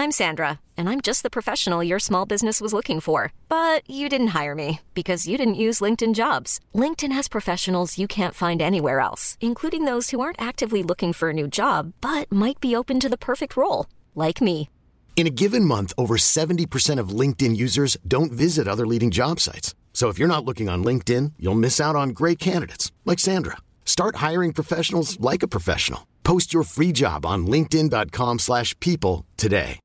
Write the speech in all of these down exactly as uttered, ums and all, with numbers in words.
I'm Sandra, and I'm just the professional your small business was looking for. But you didn't hire me because you didn't use LinkedIn Jobs. LinkedIn has professionals you can't find anywhere else, including those who aren't actively looking for a new job, but might be open to the perfect role, like me. In a given month, over seventy percent of LinkedIn users don't visit other leading job sites. So if you're not looking on LinkedIn, you'll miss out on great candidates like Sandra. Start hiring professionals like a professional. Post your free job on linkedin.com slash people today.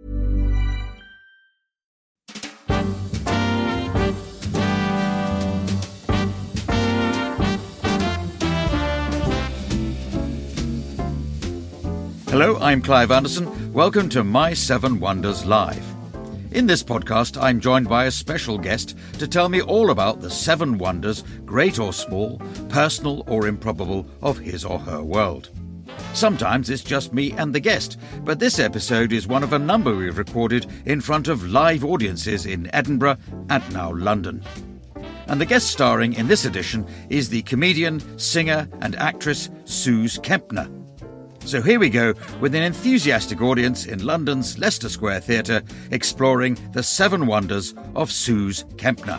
Hello, I'm Clive Anderson. Welcome to My Seven Wonders Live. In this podcast, I'm joined by a special guest to tell me all about the seven wonders, great or small, personal or improbable, of his or her world. Sometimes it's just me and the guest, but this episode is one of a number we've recorded in front of live audiences in Edinburgh and now London. And the guest starring in this edition is the comedian, singer and actress Suze Kempner. So here we go with an enthusiastic audience in London's Leicester Square Theatre exploring the seven wonders of Suze Kempner.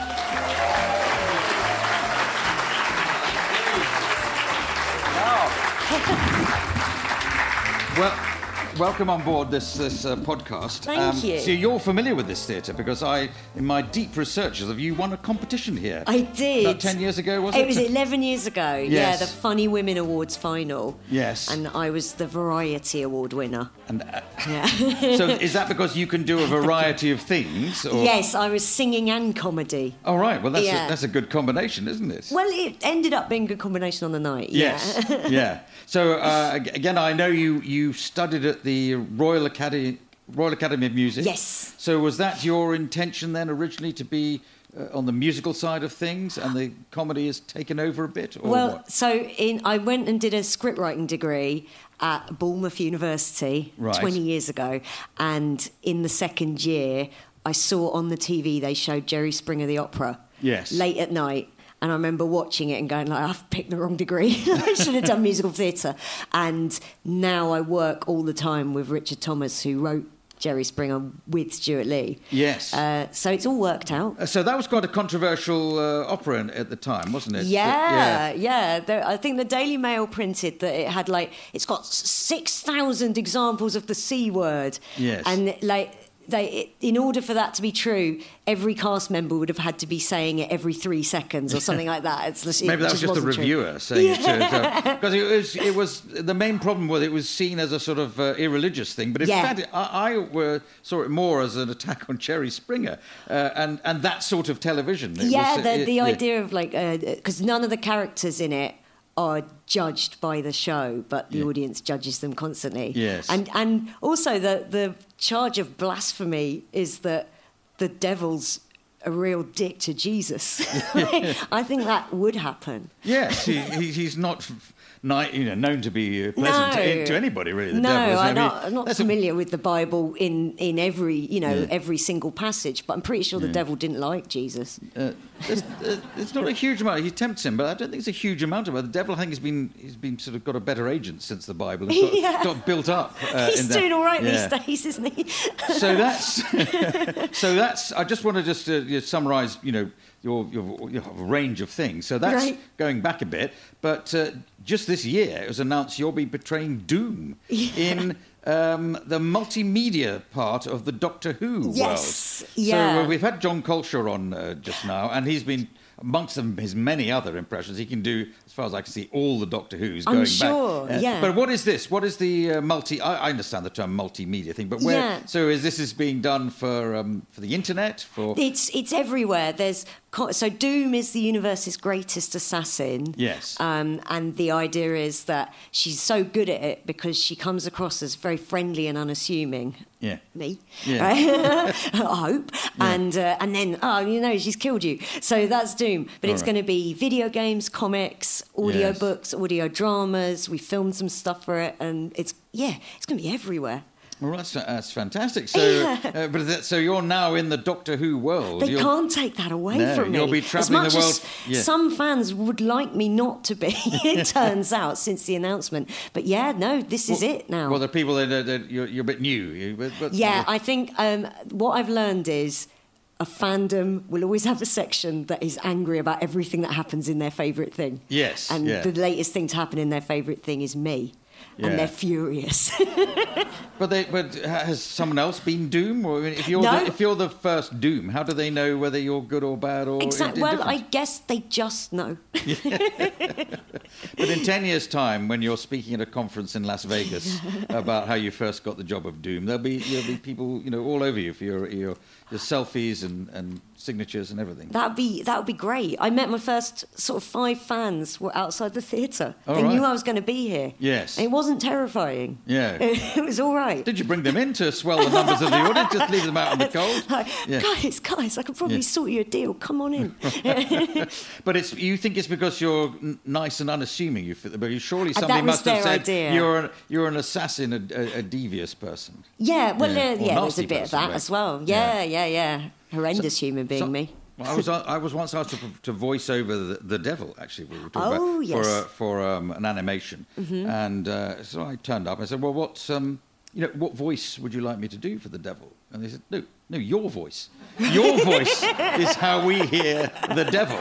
Well, welcome on board this this uh, podcast. Thank um, you. So you're familiar with this theatre because I, in my deep researches of you, won a competition here. I did. About ten years ago, was it? It was eleven years ago. Yes. Yeah, the Funny Women Awards final. Yes. And I was the Variety Award winner. And uh, yeah. So is that because you can do a variety of things? Or? Yes, I was singing and comedy. Oh, right. Well, that's, yeah. a, that's a good combination, isn't it? Well, it ended up being a good combination on the night. Yes. Yeah. yeah. So, uh, again, I know you, you studied at the Royal Academy, Royal Academy of Music. Yes. So was that your intention then originally to be uh, on the musical side of things and the comedy has taken over a bit? Or well, what? so in, I went and did a script writing degree at Bournemouth University right. twenty years ago. And in the second year, I saw on the T V they showed Jerry Springer the Opera. Yes. Late at night. And I remember watching it and going, like, I've picked the wrong degree. I should have done musical theatre. And now I work all the time with Richard Thomas, who wrote Jerry Springer with Stuart Lee. Yes. Uh, so it's all worked out. Uh, so that was quite a controversial uh, opera in, at the time, wasn't it? Yeah, uh, yeah. yeah. There, I think the Daily Mail printed that it had, like, it's got six thousand examples of the C word. Yes. And, like... They, in order for that to be true, every cast member would have had to be saying it every three seconds or something like that. It's just, Maybe that was just the reviewer true. saying yeah. it. Because it was, it was the main problem was it was seen as a sort of uh, irreligious thing. But in yeah. fact, I, I were, saw it more as an attack on Jerry Springer uh, and and that sort of television. It yeah, was, the, it, the it, idea of like because uh, none of the characters in it are judged by the show, but the yeah. audience judges them constantly. Yes. And and also the the charge of blasphemy is that the devil's a real dick to Jesus. I think that would happen. Yes, he, he, he's not... Ni- you know, known to be pleasant no. to, to anybody, really. The no, devil, I'm I not, I'm not familiar a... with the Bible in, in every, you know, yeah. every single passage, but I'm pretty sure the yeah. devil didn't like Jesus. Uh, there's, uh, it's not a huge amount. He tempts him, but I don't think it's a huge amount of it. The devil, I think, has been he's been sort of got a better agent since the Bible. He's got, yeah. got built up. Uh, he's in doing that. all right yeah. these days, isn't he? so that's so that's. I just want to just uh, you know, summarise, you know. Your, your, your range of things. So that's right. going back a bit. But uh, just this year, it was announced you'll be portraying Doom yeah. in um, the multimedia part of the Doctor Who yes. world. Yeah. So uh, we've had John Colshaw on uh, just now, and he's been, amongst them, his many other impressions, he can do, as far as I can see, all the Doctor Who's I'm going sure, back. Uh, yeah. But what is this? What is the uh, multi... I, I understand the term multimedia thing, but where... Yeah. So is this is being done for um, for the internet? For It's it's everywhere. There's so Doom is the universe's greatest assassin. Yes. Um, and the idea is that she's so good at it because she comes across as very friendly and unassuming. Yeah. Me. Yeah. Right? I hope. Yeah. And uh, and then, oh, you know, she's killed you. So that's Doom. But All it's right. going to be video games, comics, audio Yes. books, audio dramas. We filmed some stuff for it. And it's, yeah, it's going to be everywhere. Well, that's that's fantastic. So, uh, but that, so you're now in the Doctor Who world. They you're, can't take that away no, from me. You'll be travelling as much the world. As yeah. some fans would like me not to be. It turns out since the announcement. But yeah, no, this is well, it now. Well, the people that, that, that you're, you're a bit new. You, but, but, yeah, I think um, what I've learned is a fandom will always have a section that is angry about everything that happens in their favourite thing. Yes, and yeah. the latest thing to happen in their favourite thing is me. And yeah. they're furious. but they, but has someone else been Doom? Or if you're no. the, if you're the first Doom, how do they know whether you're good or bad or exactly? Well, I guess they just know. But in ten years' time, when you're speaking at a conference in Las Vegas about how you first got the job of Doom, there'll be there'll be people, you know, all over you for your your, your selfies and, and signatures and everything. That'd be that would be great. I met my first sort of five fans were outside the theatre. Oh, they right. knew I was going to be here. Yes, and it wasn't terrifying. Yeah, it was all right. Did you bring them in to swell the numbers of the audience? Just leave them out in the cold? Like, yeah. Guys, guys, I could probably yeah. sort you a deal. Come on in. But it's you think it's because you're n- nice and unassuming. You fit the bill. Surely somebody that was must have their said idea. you're an, you're an assassin, a, a, a devious person. Yeah, well, Yeah. yeah, Or yeah there's a nasty bit person, of that right? as well. Yeah, Yeah. yeah, yeah. Horrendous human being, So- me. Well, I was I was once asked to, to voice over the, the devil. Actually, we were talking Oh, about yes. for a, for um, an animation, Mm-hmm. and uh, so I turned up. I said, "Well, what um, you know, what voice would you like me to do for the devil?" And they said, "No, no, your voice. Your voice is how we hear the devil."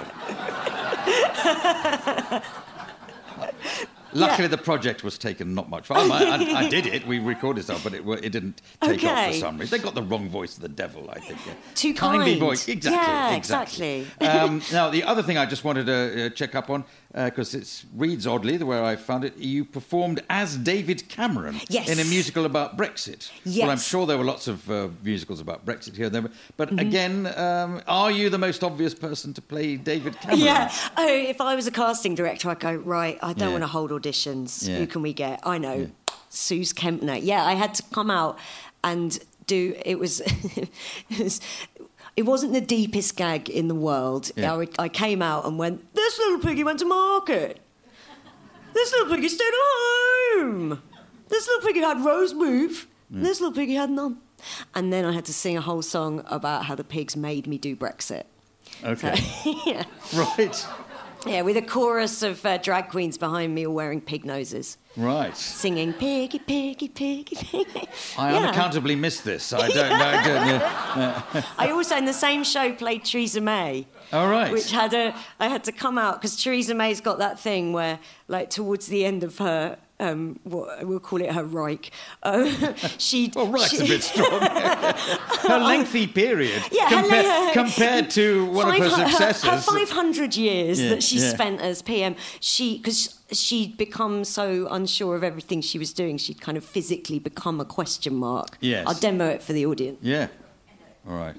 Luckily, Yeah. the project was taken not much far. I, I, I did it. We recorded stuff, but it, wa- it didn't take off for Okay. some reason. They got the wrong voice of the devil, I think. Yeah. Too Kindly kind. voice. Exactly. Yeah, exactly. exactly. um, now, the other thing I just wanted to uh, check up on, because it reads oddly, the way I found it, you performed as David Cameron Yes. in a musical about Brexit. Yes. Well, I'm sure there were lots of uh, musicals about Brexit here and there. But Mm-hmm. again, um, are you the most obvious person to play David Cameron? Yeah. Oh, if I was a casting director, I'd go, right, I don't Yeah. want to hold auditions. Yeah. Who can we get? I know. Yeah. Suze Kempner. Yeah, I had to come out and do, it was, it was, it wasn't the deepest gag in the world. Yeah. I, I came out and went, this little piggy went to market. This little piggy stayed at home. This little piggy had roast beef. Mm. This little piggy had none. And then I had to sing a whole song about how the pigs made me do Brexit. Okay. So, yeah. Right. Yeah, with a chorus of uh, drag queens behind me all wearing pig noses, Right. singing piggy, piggy, piggy, piggy. I Yeah. unaccountably missed this. I don't know. I don't know. I also, in the same show, played Theresa May. All right. Which had a, I had to come out because Theresa May's got that thing where, like, towards the end of her, um, what we'll call it her Reich, uh, she. Well, right, she, a bit strong. Her lengthy period Yeah, compa- hello. compared to one of her Five hu- successors. Her, her five hundred years Yeah, that she yeah. spent as P M, she because she'd become so unsure of everything she was doing, she'd kind of physically become a question mark. Yes. I'll demo it for the audience. Yeah. All right.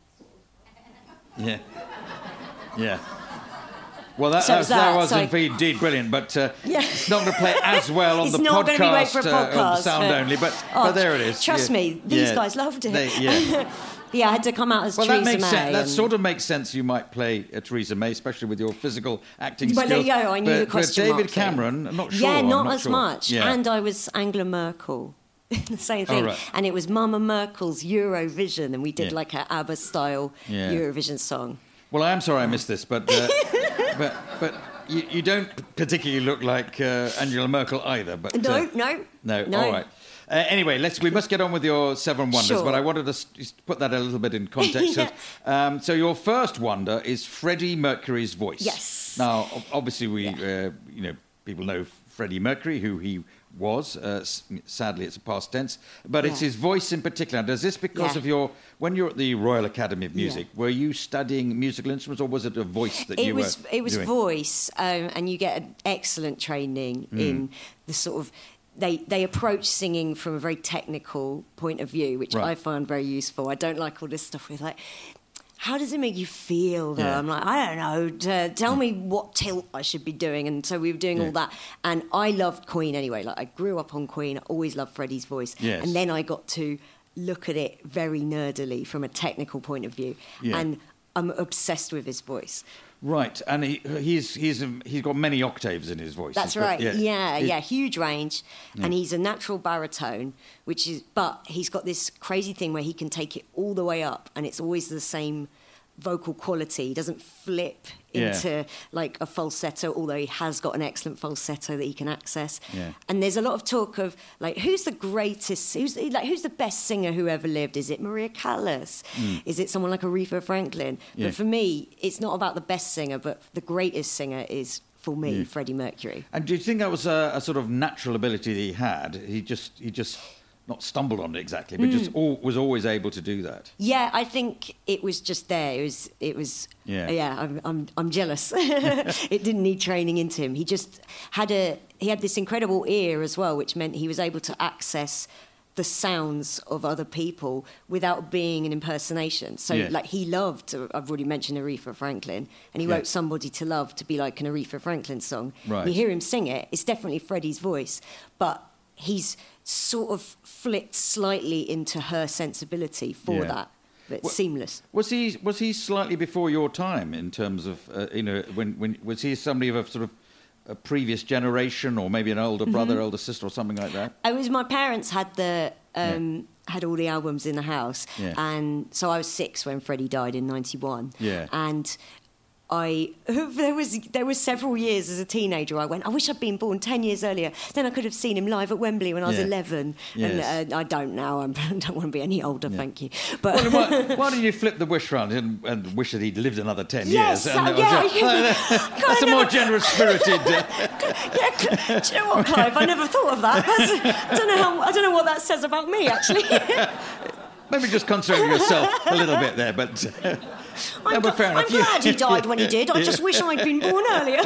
Yeah. Yeah. Well, that, So that, it's that that, was so- indeed brilliant, but uh, Yeah. it's not going to play as well on It's the not podcast, gonna be great for a uh, on podcast, sound but- only, but, Oh, but there it is. Trust Yeah. me, these Yeah. guys loved it. They, yeah. Yeah, I had to come out as Well, Theresa that makes May. sense. That and- sort of makes sense. You might play uh, Theresa May, especially with your physical acting Well, there skills. you go. I knew but, the question but David mark thing. Cameron, I'm not sure. Yeah, I'm not, not as sure. much. Yeah. And I was Angela Merkel. The same Oh, thing. right. And it was Mama Merkel's Eurovision, and we did Yeah. like a ABBA-style Yeah. Eurovision song. Well, I am sorry I missed this, but uh, but but you, you don't particularly look like uh, Angela Merkel either. But No, uh, no, no, no. all right. Uh, anyway, let's we must get on with your Seven Wonders, Sure. but I wanted to s- just put that a little bit in context. Yeah. um, so your first wonder is Freddie Mercury's voice. Yes. Now, ob- obviously, we Yeah. uh, you know people know Freddie Mercury, who he was. Uh, s- sadly, it's a past tense, but it's Yeah. his voice in particular. Does this because Yeah. of your when you're at the Royal Academy of Music? Yeah. Were you studying musical instruments, or was it a voice that It you was were it was doing? voice, um, and you get an excellent training Mm. in the sort of. They, they approach singing from a very technical point of view, which Right. I find very useful. I don't like all this stuff with like, how does it make you feel though? Yeah. I'm like, I don't know. T- tell me what tilt I should be doing. And so we were doing Yeah. all that. And I loved Queen anyway. Like I grew up on Queen. I always loved Freddie's voice. Yes. And then I got to look at it very nerdily from a technical point of view. Yeah. And I'm obsessed with his voice. Right, and he, he's he's um, he's got many octaves in his voice. That's He's got- right. Yeah, He- yeah, huge range, and he's a natural baritone, which is. But he's got this crazy thing where he can take it all the way up, and it's always the same vocal quality. He doesn't flip Yeah. into like a falsetto, although he has got an excellent falsetto that he can access. Yeah. And there's a lot of talk of like who's the greatest, who's like who's the best singer who ever lived? Is it Maria Callas? Mm. Is it someone like Aretha Franklin? Yeah. But for me, it's not about the best singer, but the greatest singer is for me Yeah. Freddie Mercury. And do you think that was a, a sort of natural ability that he had? He just he just not stumbled on it exactly, but just all, was always able to do that. Yeah, I think it was just there. It was, it was. Yeah. Yeah, I'm, I'm, I'm jealous. It didn't need training into him. He just had a, he had this incredible ear as well, which meant he was able to access the sounds of other people without being an impersonation. So, Yeah. like, he loved. I've already mentioned Aretha Franklin, and he Yeah. wrote "Somebody to Love" to be like an Aretha Franklin song. Right. You hear him sing it; it's definitely Freddie's voice, but he's sort of flipped slightly into her sensibility for Yeah. that. But Well- seamless. Was he was he slightly before your time in terms of uh, you know when when was he somebody of a sort of a previous generation or maybe an older brother, Mm-hmm. older sister or something like that? It was my parents had the um, had all the albums in the house, Yeah. and so I was six when Freddie died in ninety-one. Yeah. And I there was there was several years as a teenager. I went, I wish I'd been born ten years earlier. Then I could have seen him live at Wembley when I was Yeah. eleven. Yes. And uh, I don't now. I'm, I don't want to be any older. Thank you. But Well, why, why don't you flip the wish round and, and wish that he'd lived another ten Yes, years? uh, And yeah, that's I a never- more generous spirited. Uh, yeah, Cl- do you know what, Clive? I never thought of that. That's, I don't know how. I don't know what that says about me, actually. maybe just concentrate on yourself a little bit there, but. Uh, I'm, no, but fair I'm enough. glad he died when he did. I just wish I'd been born earlier.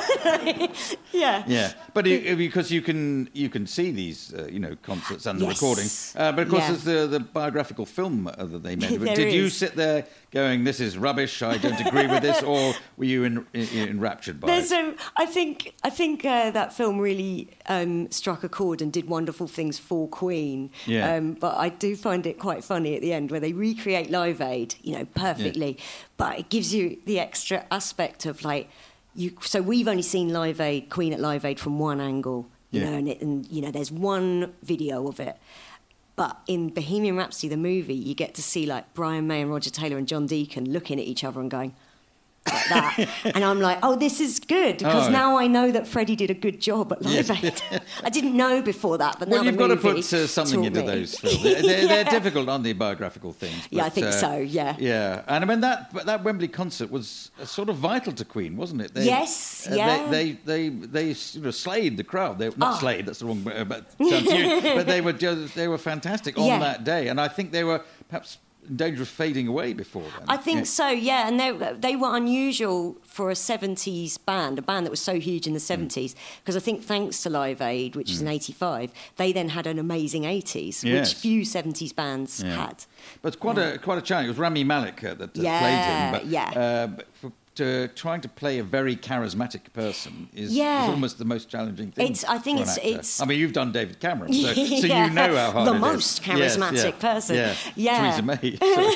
yeah. Yeah, but it, because you can you can see these uh, you know concerts and the Yes. recordings, uh, but of course Yeah. there's the, the biographical film uh, that they made. There Did you is. sit there going, "This is rubbish. I don't agree with this," or were you en- en- enraptured by There's it? um, I think I think uh, that film really um, struck a chord and did wonderful things for Queen. Yeah. Um, but I do find it quite funny at the end where they recreate Live Aid, you know, perfectly. But it gives you the extra aspect of like you. So we've only seen Live Aid, Queen at Live Aid from one angle, you Yeah. know, and, it, and you know, there's one video of it. But in Bohemian Rhapsody, the movie, you get to see like Brian May and Roger Taylor and John Deacon looking at each other and going like that. And I'm like, oh, this is good because Oh. now I know that Freddie did a good job at Live Aid. I didn't know before that, but Well, now you've the got to movie put uh, something taught into me. those films. They're, they're, they're Yeah. difficult, aren't they, biographical things? Yeah, I but, think uh, so, yeah. Yeah, and I mean that but that Wembley concert was uh, sort of vital to Queen, wasn't it? They, Yes, uh, yeah. They they they, they sort of slayed the crowd. They not Oh. slayed. That's the wrong word, but sounds huge. But they were just, they were fantastic on Yeah. that day, and I think they were perhaps in danger of fading away before then. I think Yeah. so, yeah. And they they were unusual for a seventies band, a band that was so huge in the seventies. Because I think thanks to Live Aid, which is in eighty-five, they then had an amazing eighties, Yes. which few seventies bands Yeah. had. But it's quite a quite a challenge. It was Rami Malek uh, that uh, Yeah, played him. But, yeah. uh, but for, to, trying to play a very charismatic person is, Yeah. is almost the most challenging thing. It's- I think for an it's- actor. it's- I mean, you've done David Cameron, so, so Yeah. you know how hard The it is. most Yes, charismatic yeah. person. Yeah, Yeah. Theresa May.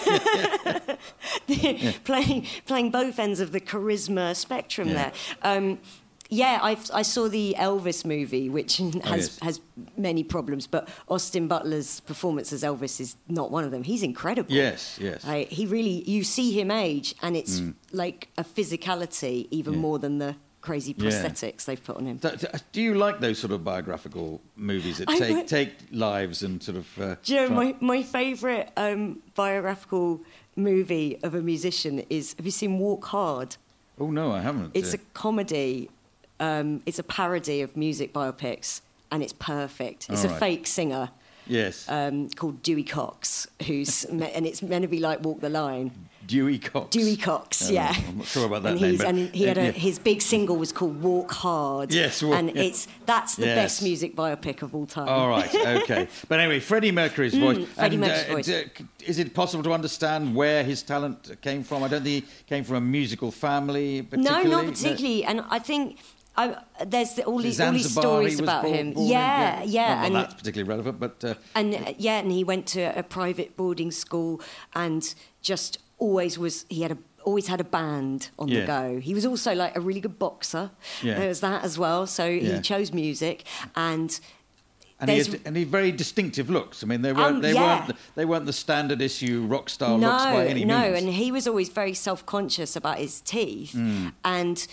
So, playing playing both ends of the charisma spectrum Yeah. there. Um, yeah, I I saw the Elvis movie, which has Oh, yes. has many problems, but Austin Butler's performance as Elvis is not one of them. He's incredible. yes, yes. Like, he really, you see him age, and it's like a physicality even Mm. Yeah. more than the crazy Yeah. prosthetics they've put on him. Th- th- Do you like those sort of biographical movies that I take would- take lives and sort of? Uh, Do you know, try- my, my favourite um, biographical movie of a musician is, have you seen Walk Hard? Oh no, I haven't. It's uh, a comedy. Um, it's a parody of music biopics, and it's perfect. It's All a right. fake singer yes. um, called Dewey Cox, who's me- and it's meant to be like Walk the Line. Dewey Cox. Dewey Cox, Oh, yeah. I'm not sure about that and name, he's, but- and he had a, yeah. his big single was called Walk Hard. Yes, Walk- and yeah. it's that's the Yes. best music biopic of all time. All right, okay. But anyway, Freddie Mercury's voice. Mm, Freddie And, Mercury's voice. d- is it possible to understand where his talent came from? I don't think he came from a musical family, No, particularly. not particularly. And I think I, there's the, all, these, all these Zanzibar, stories he was about born- him. born in, yeah, yeah. Not that and that's particularly relevant, but uh, And uh, yeah, and he went to a private boarding school and just always was, he had a, always had a band on Yeah. the go. He was also like a really good boxer. Yeah. There was that as well. So Yeah. he chose music, and And he, there's had, and he had very distinctive looks. I mean, they weren't Um, they yeah. weren't the, they weren't the standard issue rock star no, looks by any no, means. and he was always very self-conscious about his teeth, Mm. and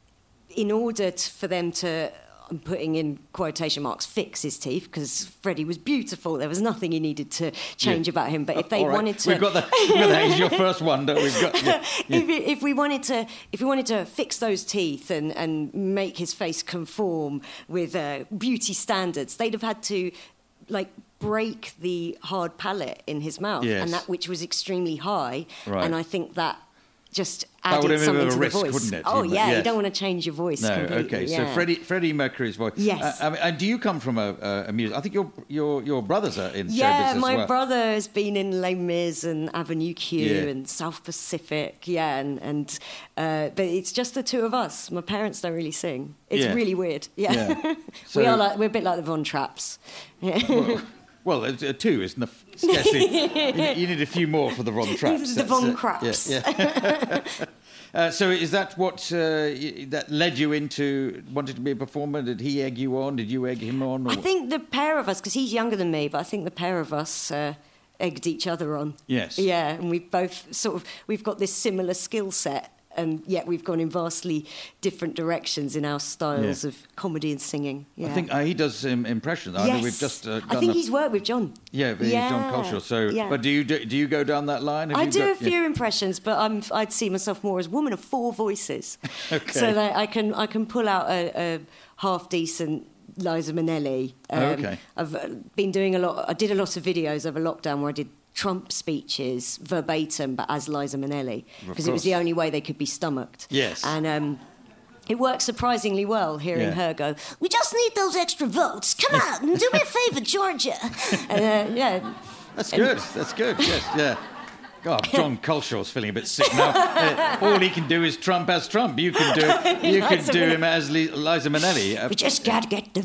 in order t- for them to, I'm putting in quotation marks, fix his teeth, because Freddie was beautiful. There was nothing he needed to change Yeah. about him. But if they All right. wanted to, we've got that. We've got that. He's your first wonder. We've got. Yeah. Yeah. if, if we wanted to, if we wanted to fix those teeth and, and make his face conform with uh, beauty standards, they'd have had to, like, break the hard palate in his mouth, Yes. and that which was extremely high. Right. And I think that just That would added have been a bit something of a to risk, the voice. wouldn't it? Oh Yeah, yeah, yes. you don't want to change your voice. No, completely. okay. So yeah. Freddie, Freddie Mercury's voice. Yes. Uh, I mean, and do you come from a, a, a music? I think your your your brothers are in Yeah, showbiz as my well. brother has been in Les Mis and Avenue Q Yeah. and South Pacific, yeah, and, and uh, but it's just the two of us. My parents don't really sing. It's Yeah. really weird. Yeah, Yeah. we So- are like we're a bit like the Von Trapps. Yeah. Well, well, uh, two isn't a scarcely. you, you need a few more for the Von Trapps. The That's, Von uh, Craps. Yeah. yeah. Uh, so is that what uh, y- that led you into wanting to be a performer? Did he egg you on? Did you egg him on? Or I think the pair of us, because he's younger than me, but I think the pair of us uh, egged each other on. Yes. Yeah, and we've both sort of we've got this similar skill set, and yet we've gone in vastly different directions in our styles Yeah. of comedy and singing. Yeah. I think uh, he does um, impressions. I know Yes. we've just uh, done I think a- he's worked with John. Yeah, but he's John Culshaw. So, yeah. but do you do, do you go down that line? Have I you do got- a few yeah. impressions, but I'm, I'd see myself more as a woman of four voices. Okay. So that I can I can pull out a, a half decent Liza Minnelli. Um, Okay. I've uh, been doing a lot. I did a lot of videos over lockdown where I did Trump speeches verbatim, but as Liza Minnelli, because it was course. the only way they could be stomached. Yes. And um, it worked surprisingly well hearing Yeah. her go, "We just need those extra votes. Come on, and do me a favour, Georgia." And uh, yeah. That's good. That's good. Yes. Yeah. God, John Culshaw's feeling a bit sick now. Uh, all he can do is Trump as Trump. You can do you can Liza do Minnelli. him as Li- Liza Minnelli. Uh, We just got to get the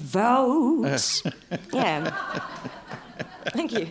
votes. yeah. Thank you.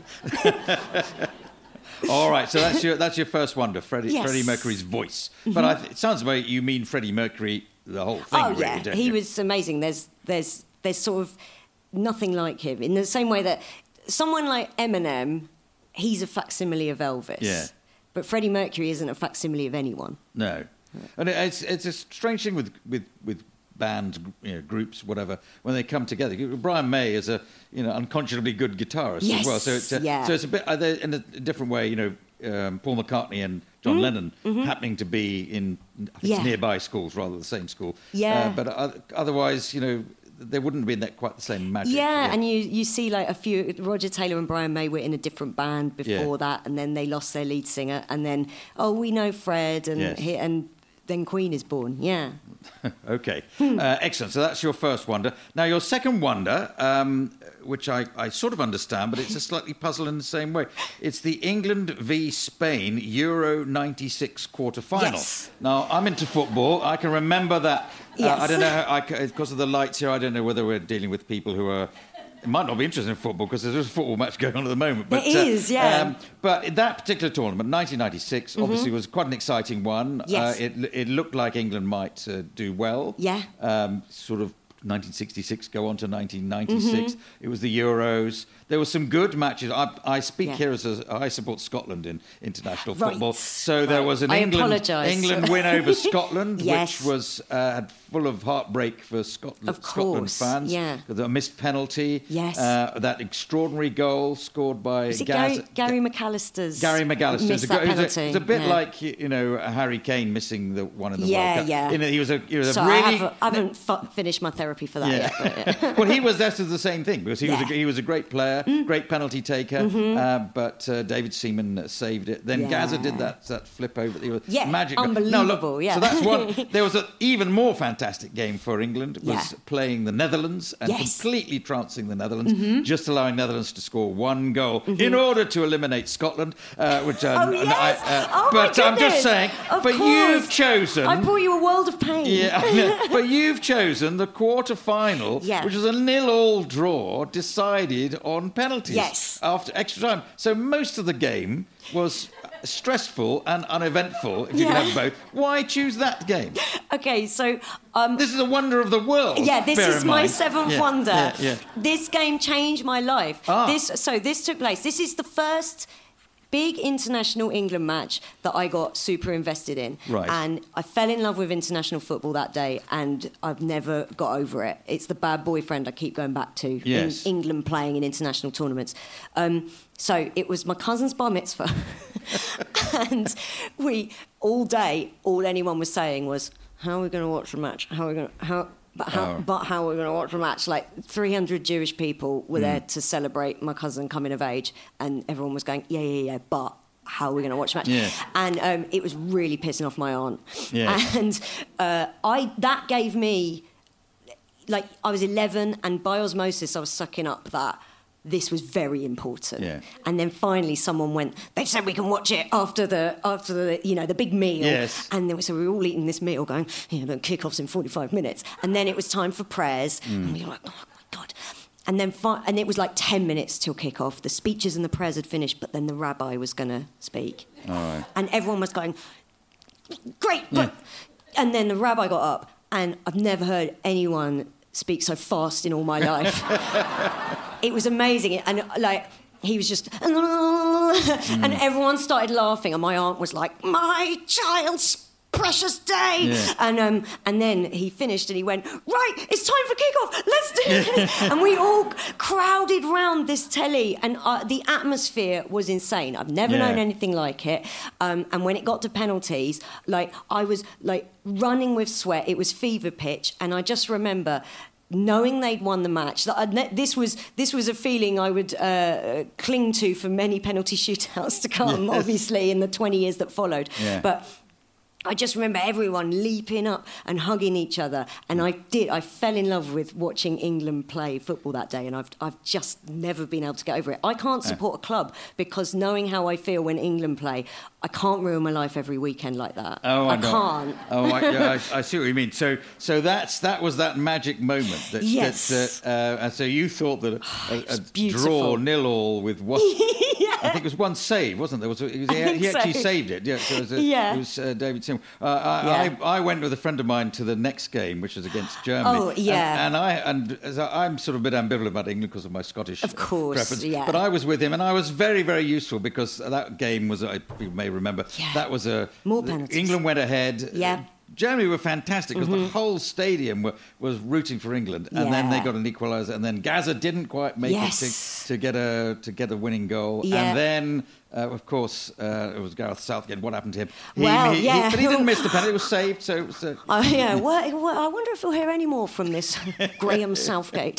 all right, so that's your that's your first wonder, Freddie Yes. Freddie Mercury's voice. But I th- it sounds like you mean Freddie Mercury, the whole thing. Oh really, yeah, don't he you? was amazing. There's there's there's sort of nothing like him in the same way that someone like Eminem, he's a facsimile of Elvis. Yeah. But Freddie Mercury isn't a facsimile of anyone. No, and it- it's it's a strange thing with with with bands, you know, groups, whatever, when they come together. Brian May is a you know unconscionably good guitarist Yes, as well, so it's a, yeah. so it's a bit uh, they're in a different way. You know, um, Paul McCartney and John Lennon happening to be in I think Mm-hmm. Yeah. it's nearby schools rather than the same school. Yeah. uh, but uh, otherwise, you know, there wouldn't have been that quite the same magic. Yeah, and you, you see like a few, Roger Taylor and Brian May were in a different band before Yeah. that, and then they lost their lead singer, and then, oh, we know Fred, and Yes. he, and then Queen is born, yeah. Okay, Hmm. uh, excellent. So that's your first wonder. Now your second wonder, um, which I, I sort of understand, but it's a slightly puzzle in the same way. It's the England v Spain Euro ninety-six quarter final. Yes. Now I'm into football. I can remember that. Uh, Yes. I don't know. How, I, ca- because of the lights here, I don't know whether we're dealing with people who are. It might not be interested in football because there's a football match going on at the moment. But, There is, yeah. Um, but in that particular tournament, nineteen ninety-six, obviously was quite an exciting one. Mm-hmm. Yes. Uh, it, it looked like England might uh, do well. Yeah. Um, sort of nineteen sixty-six go on to nineteen ninety-six. Mm-hmm. It was the Euros. There were some good matches. I, I speak Yeah. here as a, I support Scotland in international Right. football. So there Right. was an I England apologise. England win over Scotland, Yes. which was uh, had full of heartbreak for Scotland, Of Scotland course, fans. yeah. The missed penalty. Yes. Uh, that extraordinary goal scored by Was it Gaz- Gary, Gary McAllister's Gary McAllister. missed It's a, that it was a- penalty? it's a bit Yeah. like you know Harry Kane missing the one in the Yeah, World Cup. yeah. You know, he was a he was a So really I haven't, I haven't fu- finished my therapy for that yeah. yet. But, yeah. well, he was that was the same thing because he was Yeah. Mm. a, he was a great player, great penalty taker, uh, but uh, David Seaman uh, saved it. Then Yeah. Gaza did that that flip over. He was Yeah, magic. No, look, unbelievable, yeah. So that's one. There was an even more fantastic game for England. Was Yeah. playing the Netherlands and Yes. Mm-hmm. completely trouncing the Netherlands, just allowing Netherlands to score one goal in order to eliminate Scotland. Uh, which um, Oh, yes. uh, Oh, my but I'm just goodness. saying. Of but course. you've chosen. I brought you a world of pain. Yeah, I know. But you've chosen the quarter final, Yeah. which was a nil-all draw decided on penalties Yes. after extra time. So most of the game was stressful and uneventful, if you Yeah. can have both. Why choose that game? Okay, so um, This is a wonder of the world. yeah, this bear is in my mind. seventh Yeah, wonder. Yeah, yeah. This game changed my life. Ah. This so this took place. This is the first big international England match that I got super invested in. Right. And I fell in love with international football that day, and I've never got over it. It's the bad boyfriend I keep going back to. Yes. In England playing in international tournaments. Um, so it was my cousin's bar mitzvah. And we, all day, all anyone was saying was, how are we going to watch the match? How are we going to... How, But how, Oh. but how are we going to watch a match? Like three hundred Jewish people were Mm. there to celebrate my cousin coming of age, and everyone was going, yeah, yeah, yeah, but how are we going to watch a match? Yeah. And um, it was really pissing off my aunt. Yeah. And uh, I that gave me, like, I was eleven, and by osmosis, I was sucking up that this was very important. Yeah. And then finally someone went, they said we can watch it after the, after the you know, the big meal. Yes. And then we, so we were all eating this meal going, yeah, the kick-off's in forty-five minutes. And then it was time for prayers. Mm. And we were like, oh, my God. And then fi- and it was like ten minutes till kick-off. The speeches and the prayers had finished, but then the rabbi was going to speak. All right. And everyone was going, great, but... Yeah. And then the rabbi got up, and I've never heard anyone speak so fast in all my life. It was amazing. And, like, he was just... Mm. And everyone started laughing, and my aunt was like, my child's precious day. Yeah. And um, and then he finished, and he went, right, it's time for kick-off. Let's do this. And we all crowded round this telly, and uh, the atmosphere was insane. I've never Yeah. known anything like it. Um, and when it got to penalties, like, I was, like, running with sweat. It was fever pitch, and I just remember... knowing they'd won the match, that I'd ne- this was this was a feeling I would uh, cling to for many penalty shootouts to come, Yes. obviously, in the twenty years that followed. Yeah. But I just remember everyone leaping up and hugging each other, and I did. I fell in love with watching England play football that day, and I've I've just never been able to get over it. I can't support a club because knowing how I feel when England play, I can't ruin my life every weekend like that. Oh, I, I know. can't. Oh, I, yeah, I, I see what you mean. So, so that's that was that magic moment. That, Yes. That, uh, uh, and so you thought that a, a beautiful. draw nil all with what? I think it was one save, wasn't there? Was, it was, he, I think he actually so. saved it. Yeah, so it was, a, Yeah. it was uh, David Sim. Uh, I, Yeah. I, I went with a friend of mine to the next game, which was against Germany. Oh, yeah. And, and I and as I, I'm sort of a bit ambivalent about England because of my Scottish Of course, preference. yeah. But I was with him, and I was very, very useful because that game was, I you may remember, Yeah. that was a More penalties. England went ahead. Yeah. Germany were fantastic because the whole stadium were, was rooting for England, and then they Yeah. got an equaliser, and then Gaza didn't quite make Yes. it to, to get a to get a winning goal, Yeah. and then uh, of course uh, it was Gareth Southgate. What happened to him? He, Well, he- he- yeah. but he didn't miss the penalty; it was saved. So, it was, uh, Oh, yeah, well, well, I wonder if we'll hear any more from this Graham Southgate.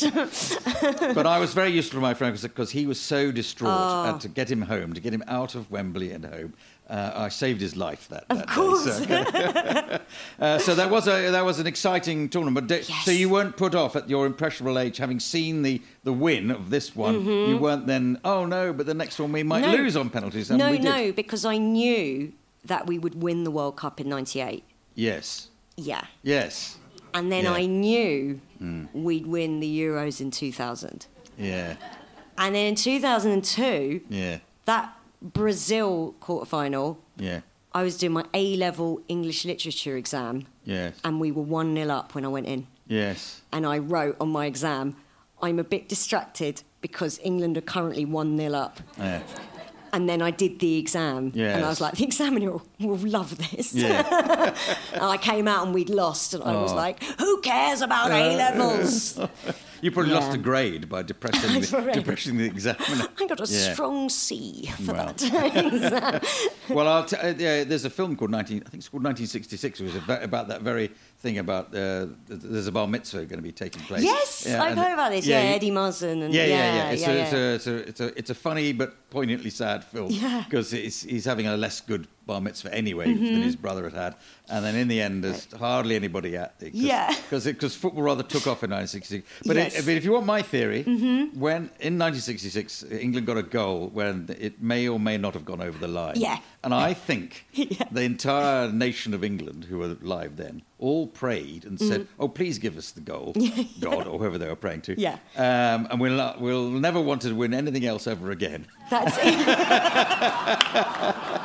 but I was very useful to my friend because he was so distraught, Oh. and to get him home, to get him out of Wembley and home. Uh, I saved his life that, Of that course. day. So, uh, so that was a that was an exciting tournament. But Yes. So you weren't put off at your impressionable age, having seen the, the win of this one. You weren't then, oh no, but the next one we might Mm-hmm. No. lose on penalties. And No, we did. no, because I knew that we would win the World Cup in ninety-eight. Yes, Yeah. yes, And then Yeah. I knew we'd win the Euros in two thousand. yeah, And then in two thousand two, yeah, that Brazil quarterfinal, yeah, I was doing my A-level English literature exam, yes, and we were one nil up when I went in. yes. And I wrote on my exam, I'm a bit distracted because England are currently one nil up. Yeah. And then I did the exam, Yes. and I was like, the examiner will, will love this. Yeah. And I came out and we'd lost, and I was Oh. like, who cares about A-levels? You probably Yeah. lost a grade by depressing the, Right. depressing the examiner. I got a Yeah. strong C for Well. that exam. Well, I'll t- uh, yeah, there's a film called nineteen. I think it's called nineteen sixty-six. It was about, about that very thing about uh, th- there's a bar mitzvah going to be taking place. Yes, Yeah, I've and- heard about this. Yeah, you- Eddie Muzzin. And, Yeah, yeah, yeah. It's, yeah, a, yeah. It's, a, it's, a, it's, a, it's a funny but poignantly sad film. Yeah. Because he's having a less good bar mitzvah anyway Mm-hmm. than his brother had had. And then in the end, there's hardly anybody at it. Cause, Yeah. Because football rather took off in nineteen sixty-six. But, Yes. it, but if you want my theory, when in nineteen sixty-six, England got a goal when it may or may not have gone over the line. Yeah. And I think the entire nation of England, who were live then, all prayed and said, oh, please give us the goal, God, or whoever they were praying to. Yeah. Um, and we'll, not, we'll never want to win anything else ever again. That's it.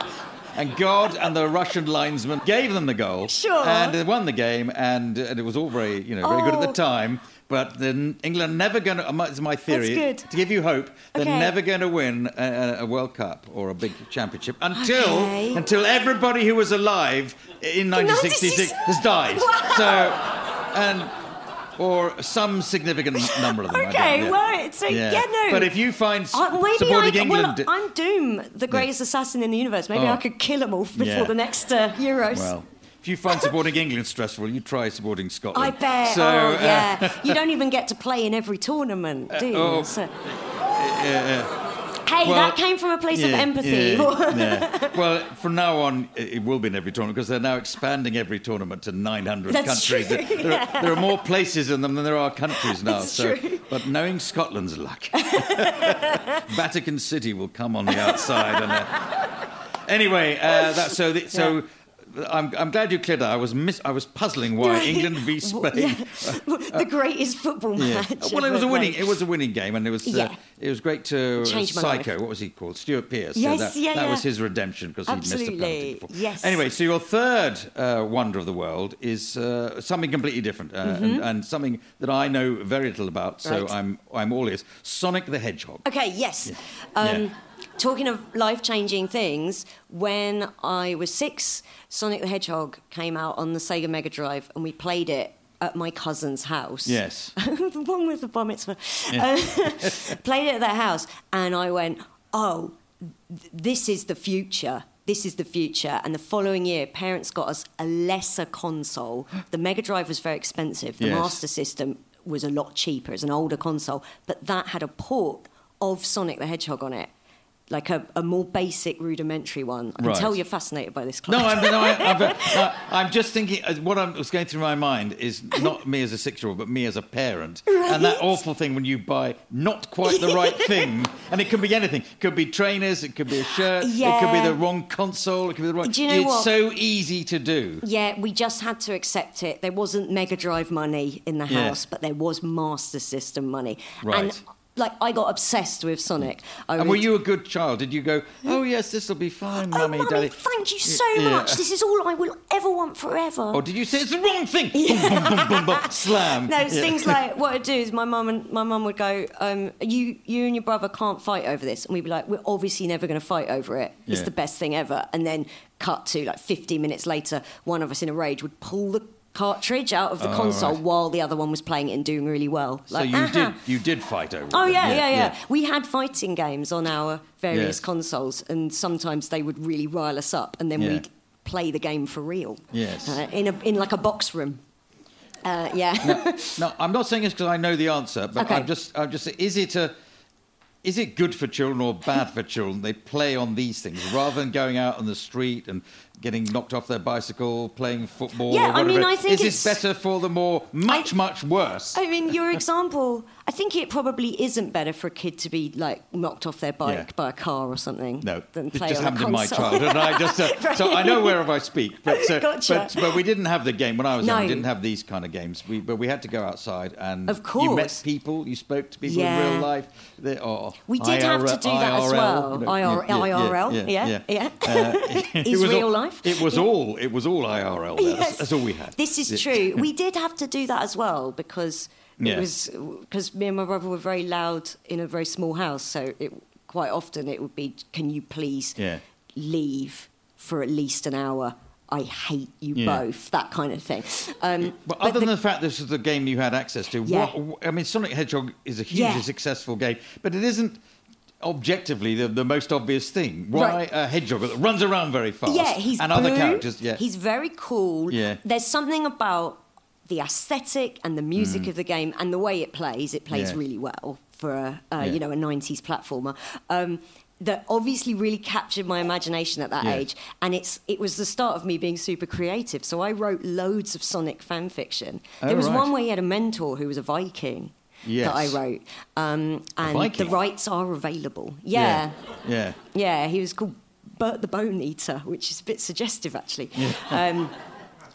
and God and the Russian linesman gave them the goal. Sure. And they won the game, and, and it was all very, you know, very good at the Oh. time. But then England are never going to, it's my theory, That's good. to give you hope, they're Okay. never going to win a, a World Cup or a big championship until Okay. until everybody who was alive in nineteen sixty-six has died. Wow. So, and or some significant number of them. I Okay, don't- yeah. well, so, yeah, no. But if you find s- Uh, maybe supporting I, England... well, I'm Doom, the greatest assassin in the universe. Maybe Oh. I could kill them all before Yeah. the next uh, Euros. Well, if you find supporting England stressful, you try supporting Scotland. I bet. So, oh, uh, yeah. You don't even get to play in every tournament, do you? oh. So- yeah, hey, well, that came from a place of yeah, empathy. yeah, yeah. Well, from now on, it it will be in every tournament because they're now expanding every tournament to nine hundred That's countries. true, There, there yeah. are, there are more places in them than there are countries now. That's so, true. But knowing Scotland's luck, Vatican City will come on the outside. And, uh, anyway, uh, that, so the, so. Yeah. I'm, I'm glad you cleared that. I was miss, I was puzzling why England v Spain. Yeah. the greatest football Yeah. match. Well, it was a ever winning. played. It was a winning game, and it was. Uh, Yeah. It was great to uh, Changed my Psycho. life. What was he called? Stuart Pearce. Yes, that, yeah, that yeah. was his redemption because he'd missed a penalty Absolutely, before. yes. Anyway, so your third uh, wonder of the world is uh, something completely different, uh, and, and something that I know very little about. So Mm-hmm. Right. I'm I'm all ears. Sonic the Hedgehog. Okay, yes. Yeah. Um, Yeah. Talking of life-changing things, when I was six, Sonic the Hedgehog came out on the Sega Mega Drive, and we played it at my cousin's house. Yes. The one with the bar mitzvah. Yeah. Uh, played it at their house, and I went, oh, th- this is the future. This is the future. And the following year, parents got us a lesser console. The Mega Drive was very expensive. The Yes. Master System was a lot cheaper. It's an older console. But that had a port of Sonic the Hedgehog on it. Like a, a more basic, rudimentary one. I can Right. tell you're fascinated by this, No, Clive. I'm, no, I, I'm, uh, I'm just thinking. uh, What I'm, was going through my mind is not me as a six-year-old, but me as a parent, and that Right. awful thing when you buy not quite the right thing, and it could be anything. It could be trainers, it could be a shirt, it could be Yeah. the wrong console, it could be the wrong. Do you know it's what? so easy to do. Yeah, we just had to accept it. There wasn't Mega Drive money in the Yeah. house, but there was Master System money. Right. And like I got obsessed with Sonic. I And were would- you a good child? Did you go, oh yes, this will be fine, Oh, mummy, Mummy, daddy? thank you so Yeah. much. This is all I will ever want forever. Or did you say it's the wrong thing? Boom, boom, boom, boom, boom, slam. No, it's Yeah. things like what I'd do is my mum and my mum would go, um, "You, you and your brother can't fight over this," and we'd be like, "We're obviously never going to fight over it. It's Yeah. the best thing ever." And then cut to like fifteen minutes later, one of us in a rage would pull the cartridge out of the Oh, console right. while the other one was playing it and doing really well. So Like, you "Aha." did you did fight over Oh it? yeah, yeah, yeah, We had fighting games on our various Yes. consoles, and sometimes they would really rile us up, and then Yeah. we'd play the game for real. Yes. uh, in a in like a box room. Uh, yeah. No, I'm not saying this because I know the answer, but Okay. I'm just, I'm just, is it a, is it good for children or bad for children? They play on these things rather than going out on the street and getting knocked off their bicycle, playing football. Yeah, or I mean, whatever. I think is this it's- better for them or much, I- much worse? I mean, your example, I think it probably isn't better for a kid to be like knocked off their bike Yeah. by a car or something No, than it play just on a happened in my console. childhood. And I just, uh, so I know wherever I speak. But, uh, Gotcha. but but we didn't have the game when I was young. No. We didn't have these kind of games. We, but we had to go outside and Of you met course. people. You spoke to people Yeah. in real life. They, oh, We did have to do that as well. I R L, I R L, yeah, yeah. Uh, it Is was real all, life. It was Yeah. all. It was all I R L. There. That's, Yes. that's all we had. This is Yeah. true. We did have to do that as well because it Yeah. was because me and my brother were very loud in a very small house. So it, quite often it would be, "Can you please Yeah. leave for at least an hour? I hate you Yeah. both." That kind of thing. Um, But other the- than the fact this is the game you had access to, Yeah. what, I mean, Sonic the Hedgehog is a hugely Yeah. successful game, but it isn't objectively the, the most obvious thing. Why Right. a hedgehog that runs around very fast? Yeah, he's and blue. other characters. Yeah, He's very cool. Yeah. There's something about the aesthetic and the music of the game and the way it plays. It plays Mm. Yeah. really well for a uh, Yeah. you know a nineties platformer. Um, that obviously really captured my imagination at that Yeah. age, and it's it was the start of me being super creative. So I wrote loads of Sonic fan fiction. Oh, there was right. one where he had a mentor who was a Viking. Yes. That I wrote, um, and Viking? the rights are available. Yeah, yeah. yeah, he was called Bert the Bone Eater, which is a bit suggestive, actually. Um,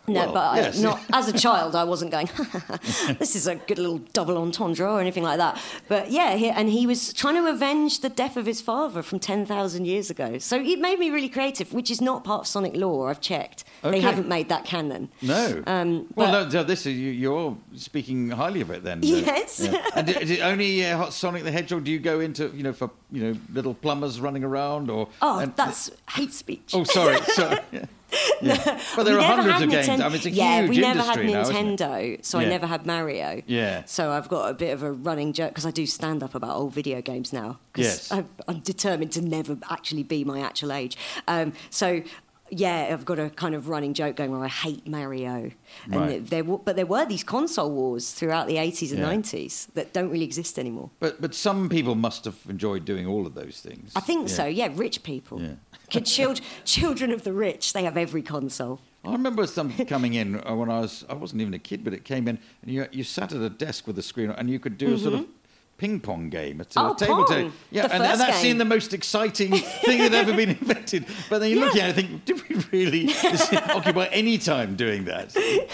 No, Well, but yes. I, not as a child, I wasn't going, this is a good little double entendre or anything like that. But yeah, he, and he was trying to avenge the death of his father from ten thousand years ago. So it made me really creative, which is not part of Sonic lore, I've checked. Okay. They haven't made that canon. No. Um, well, but- no, so this is, you, you're speaking highly of it then. uh, Yes. yeah. And is it only uh, Sonic the Hedgehog? Do you go into, you know, for, you know, little plumbers running around or... Oh, and- that's hate speech. Oh, sorry, sorry. Yeah. Yeah. But there We are never hundreds had of games. Ninten- I mean, it's a yeah, huge we never had industry now, isn't it? Nintendo, so Yeah. I never had Mario. Yeah. So I've got a bit of a running joke, because I do stand-up about old video games now. 'cause Yes. I'm, I'm determined to never actually be my actual age. Um, so... Yeah, I've got a kind of running joke going where I hate Mario, and Right. there, were- but there were these console wars throughout the eighties and Yeah. nineties that don't really exist anymore. But but some people must have enjoyed doing all of those things. I think Yeah. so. Yeah, rich people, Yeah. Kid, child, children of the rich, they have every console. I remember some coming in uh, when I was, I wasn't even a kid, but it came in, and you you sat at a desk with a screen, and you could do a sort of ping pong game. It's Oh, a table Pong. tennis. Yeah, The and, first and that game. seemed the most exciting thing that ever been invented. But then you look at it and think, did we really occupy any time doing that?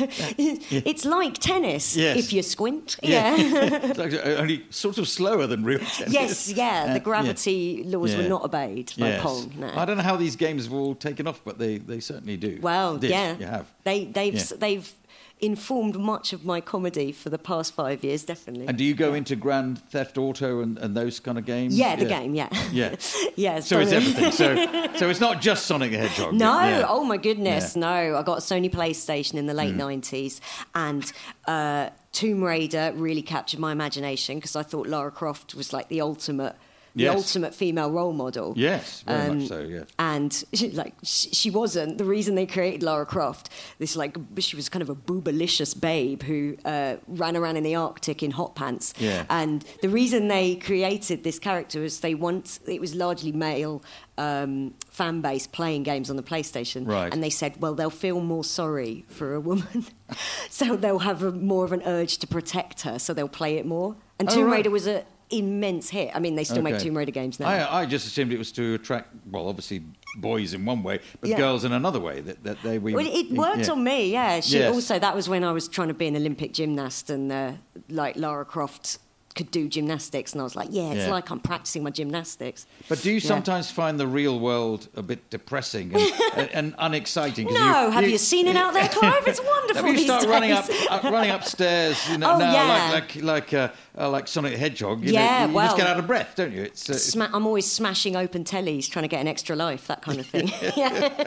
It's like tennis, Yes. if you squint. Yeah. It's like, uh, only sort of slower than real tennis. Yes, yeah. Uh, The gravity laws Yeah. were not obeyed by Yes. Pong. No. I don't know how these games have all taken off, but they, they certainly do. Well, Did. yeah. You have. They, they've, Yeah. they've informed much of my comedy for the past five years, definitely. And do you go into Grand Theft Auto and, and those kind of games? Yeah, the game, yeah. Yeah. yeah. So it's done it. everything. So so it's not just Sonic the Hedgehog. No, Yeah. oh my goodness, Yeah. no. I got a Sony PlayStation in the late nineties, and uh, Tomb Raider really captured my imagination because I thought Lara Croft was like the ultimate, the Yes. ultimate female role model. Yes, very Um, much so. Yeah. And she, like she, she wasn't. The reason they created Lara Croft, this like she was kind of a boobalicious babe who uh, ran around in the Arctic in hot pants. Yeah. And the reason they created this character was they want it was largely male um, fan base playing games on the PlayStation. Right. And they said, well, they'll feel more sorry for a woman, so they'll have a, more of an urge to protect her, so they'll play it more. And Oh, Tomb right. Raider was a immense hit. I mean, they still make Okay. Tomb Raider games now. I, I just assumed it was to attract, well, obviously boys in one way, but Yeah. girls in another way. That, that they we. Well, it worked yeah. on me, yeah. She Yes. also, that was when I was trying to be an Olympic gymnast, and uh, like Lara Croft could do gymnastics, and I was like, yeah, it's Yeah. like I'm practicing my gymnastics. But do you Yeah. sometimes find the real world a bit depressing and, and, and unexciting? 'Cause No, have you seen it out there, Clive? It's wonderful Have you these start running up, days. up, running upstairs? You know, Oh, now, yeah. like like like uh, uh, like Sonic the Hedgehog. You Yeah, know, you well- just get out of breath, don't you? It's, uh, it's Sma- I'm always smashing open tellies, trying to get an extra life, that kind of thing. yeah.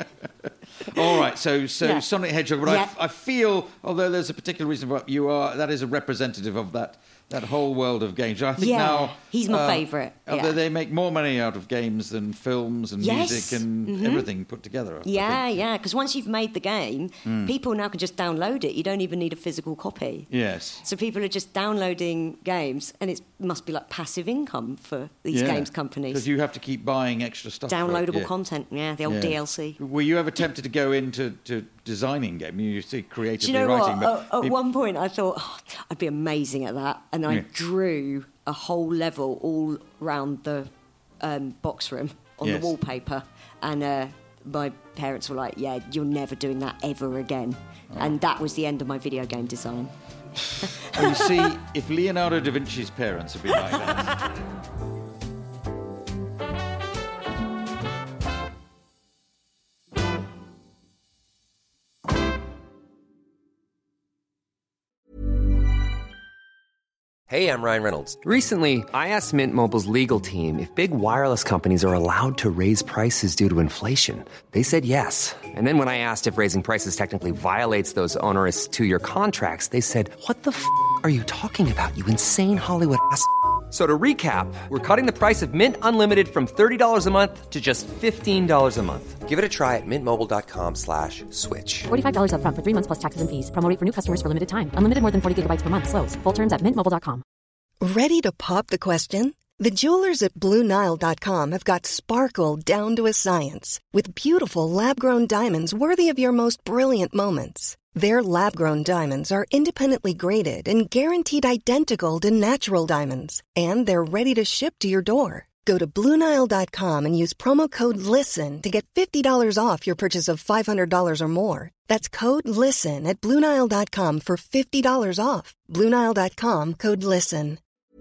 all right. So so Yeah. Sonic the Hedgehog. But Yeah. I, I feel, although there's a particular reason for it, you are that is a representative of that. That whole world of games. I think Yeah, now he's my uh, favourite, uh, yeah. They, they make more money out of games than films and Yes, music and mhm. everything put together. I Yeah, think. yeah, because once you've made the game, Hmm. people now can just download it. You don't even need a physical copy. Yes. So people are just downloading games, and it must be like passive income for these games companies. Because you have to keep buying extra stuff. for it, Downloadable yeah. content, yeah, the old Yeah. D L C. Were you ever tempted to go into to designing game? You see Do creatively you know writing, what? but At, at peop- one point, I thought oh, I'd be amazing at that, and I Yeah. drew a whole level all round the um, box room on Yes. the wallpaper, and uh, my parents were like, "Yeah, you're never doing that ever again," Oh. and that was the end of my video game design. Well, you see, if Leonardo da Vinci's parents had been like that. Hey, I'm Ryan Reynolds. Recently, I asked Mint Mobile's legal team if big wireless companies are allowed to raise prices due to inflation. They said yes. And then when I asked if raising prices technically violates those onerous two-year contracts, they said, "What the f*** are you talking about, you insane Hollywood ass?" So to recap, we're cutting the price of Mint Unlimited from thirty dollars a month to just fifteen dollars a month. Give it a try at mintmobile.com slash switch. forty-five dollars up front for three months plus taxes and fees. Promo rate for new customers for limited time. Unlimited more than forty gigabytes per month. Slows full terms at mint mobile dot com. Ready to pop the question? The jewelers at Blue Nile dot com have got sparkle down to a science with beautiful lab-grown diamonds worthy of your most brilliant moments. Their lab-grown diamonds are independently graded and guaranteed identical to natural diamonds, and they're ready to ship to your door. Go to Blue Nile dot com and use promo code LISTEN to get fifty dollars off your purchase of five hundred dollars or more. That's code LISTEN at Blue Nile dot com for fifty dollars off. Blue Nile dot com, code LISTEN.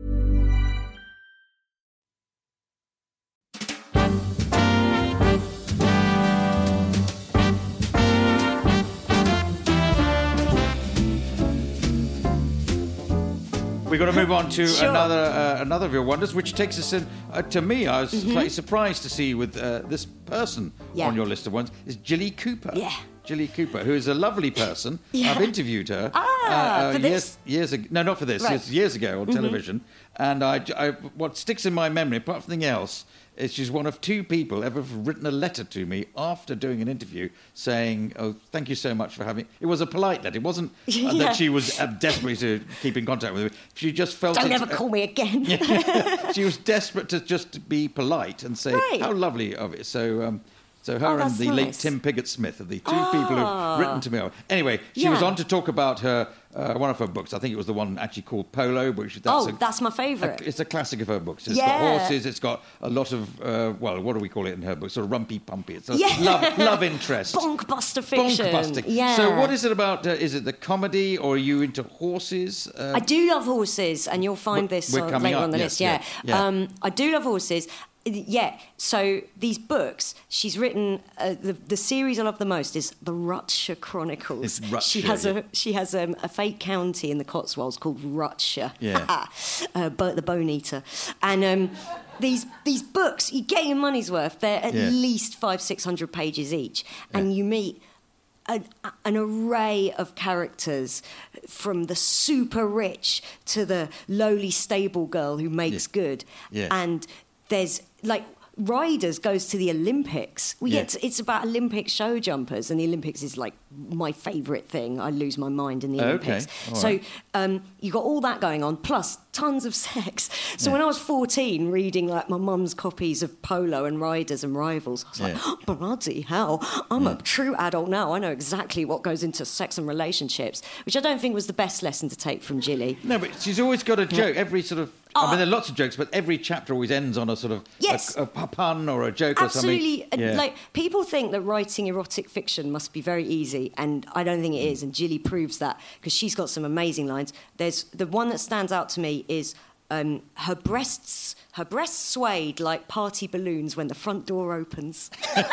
We're going to move on to Sure. another uh, another of your wonders, which takes us in. Uh, to me, I was Mm-hmm. slightly surprised to see with uh, this person Yeah. on your list of ones is Jilly Cooper. Yeah. Jilly Cooper, who is a lovely person. Yeah. I've interviewed her. Ah, for years, this? years ago. No, not for this. Right. Years, years ago on television. And I, I, what sticks in my memory, apart from anything else, is she's one of two people ever written a letter to me after doing an interview saying, "Oh, thank you so much for having." It was a polite letter. It wasn't uh, Yeah. that she was uh, desperate to keep in contact with me. She just felt Don't it- ever call me again. she was desperate to just be polite and say Right. how lovely of it. So, um, so her Oh, and that's the late nice. Tim Pigott-Smith are the two people who've written to me. Anyway, she Yeah. was on to talk about her uh, one of her books. I think it was the one actually called Polo, which that's Oh, a, that's my favourite. a- it's a classic of her books. It's Yeah. got horses. It's got a lot of uh, well, what do we call it in her books? Sort of rumpy pumpy. It's a Yeah. love, love interest. Bonkbuster fiction. Bonkbusting. Yeah. So, what is it about? Uh, is it the comedy, or are you into horses? Uh, I do love horses, and you'll find We're- this we're on, coming later up, on the yes, list. Yeah, yeah, yeah. Um, I do love horses. Yeah, so these books, she's written uh, the the series I love the most is the Rutshire Chronicles. It's Rutshire, She has yeah. a she has um, a fake county in the Cotswolds called Rutshire. Yeah. uh, but the Bone Eater, and um, these these books you get your money's worth. They're at Yeah. least five six hundred pages each, and Yeah. you meet. An, an array of characters, from the super rich to the lowly stable girl who makes Yeah. good, Yeah. and there's like riders goes to the Olympics. We Yeah. get to, it's about Olympic show jumpers, and the Olympics is like my favourite thing. I lose my mind in the Okay, Olympics. all So right. um, you got all that going on, plus tons of sex. So Yeah. when I was fourteen, reading like my mum's copies of Polo and Riders and Rivals, I was like, Yeah. oh, bloody hell! I'm Yeah. a true adult now. I know exactly what goes into sex and relationships, which I don't think was the best lesson to take from Jilly. No, but she's always got a joke. Every sort of, I Oh. mean, there are lots of jokes, but every chapter always ends on a sort of Yes. a, a pun or a joke Absolutely. or something. Yeah. Like, people think that writing erotic fiction must be very easy, and I don't think it is. And Jilly proves that because she's got some amazing lines. There's the one that stands out to me is um, her breasts. Her breasts swayed like party balloons when the front door opens.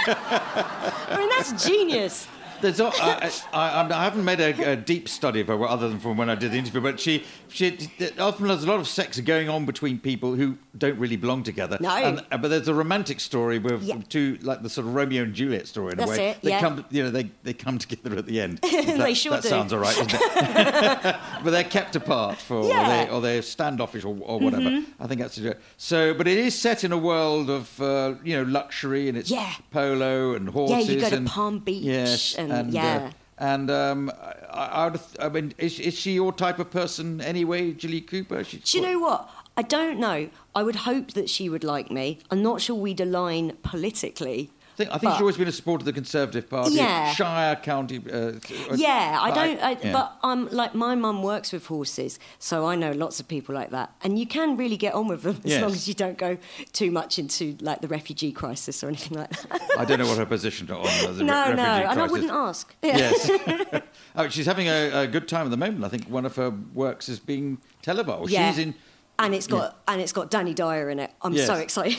I mean, that's genius. There's, al- I, I, I haven't made a, a deep study of her other than from when I did the interview, but she, she often there's a lot of sex going on between people who don't really belong together. No. And, uh, but there's a romantic story with Yeah. two, like the sort of Romeo and Juliet story in That's a way. it, They yeah. come, you know, they, they come together at the end. That, They sure that do. sounds all right, doesn't it? But they're kept apart for, Yeah. or, they, or they're standoffish or, or whatever. Mm-hmm. I think that's a joke. So, but it is set in a world of, uh, you know, luxury, and it's Yeah. polo and horses. Yeah, you go to and, Palm Beach Yes, and- and, yeah. Uh, and um, I, I, would, I mean, is, is she your type of person anyway, Jilly Cooper? She's Do you know what? I don't know. I would hope that she would like me. I'm not sure we'd align politically. I think, I think but- she's always been a supporter of the Conservative Party. Yeah. Shire County. Uh, Yeah, I but don't. I, yeah. But um, like my mum works with horses, so I know lots of people like that, and you can really get on with them as Yes. long as you don't go too much into like the refugee crisis or anything like that. I don't know what her position on uh, the no, re- refugee no, crisis. and I wouldn't ask. Yeah. Yes. Oh, she's having a, a good time at the moment. I think one of her works is being televised. Yeah. She's in. And it's got and it's got Danny Dyer in it. I'm Yes. so excited.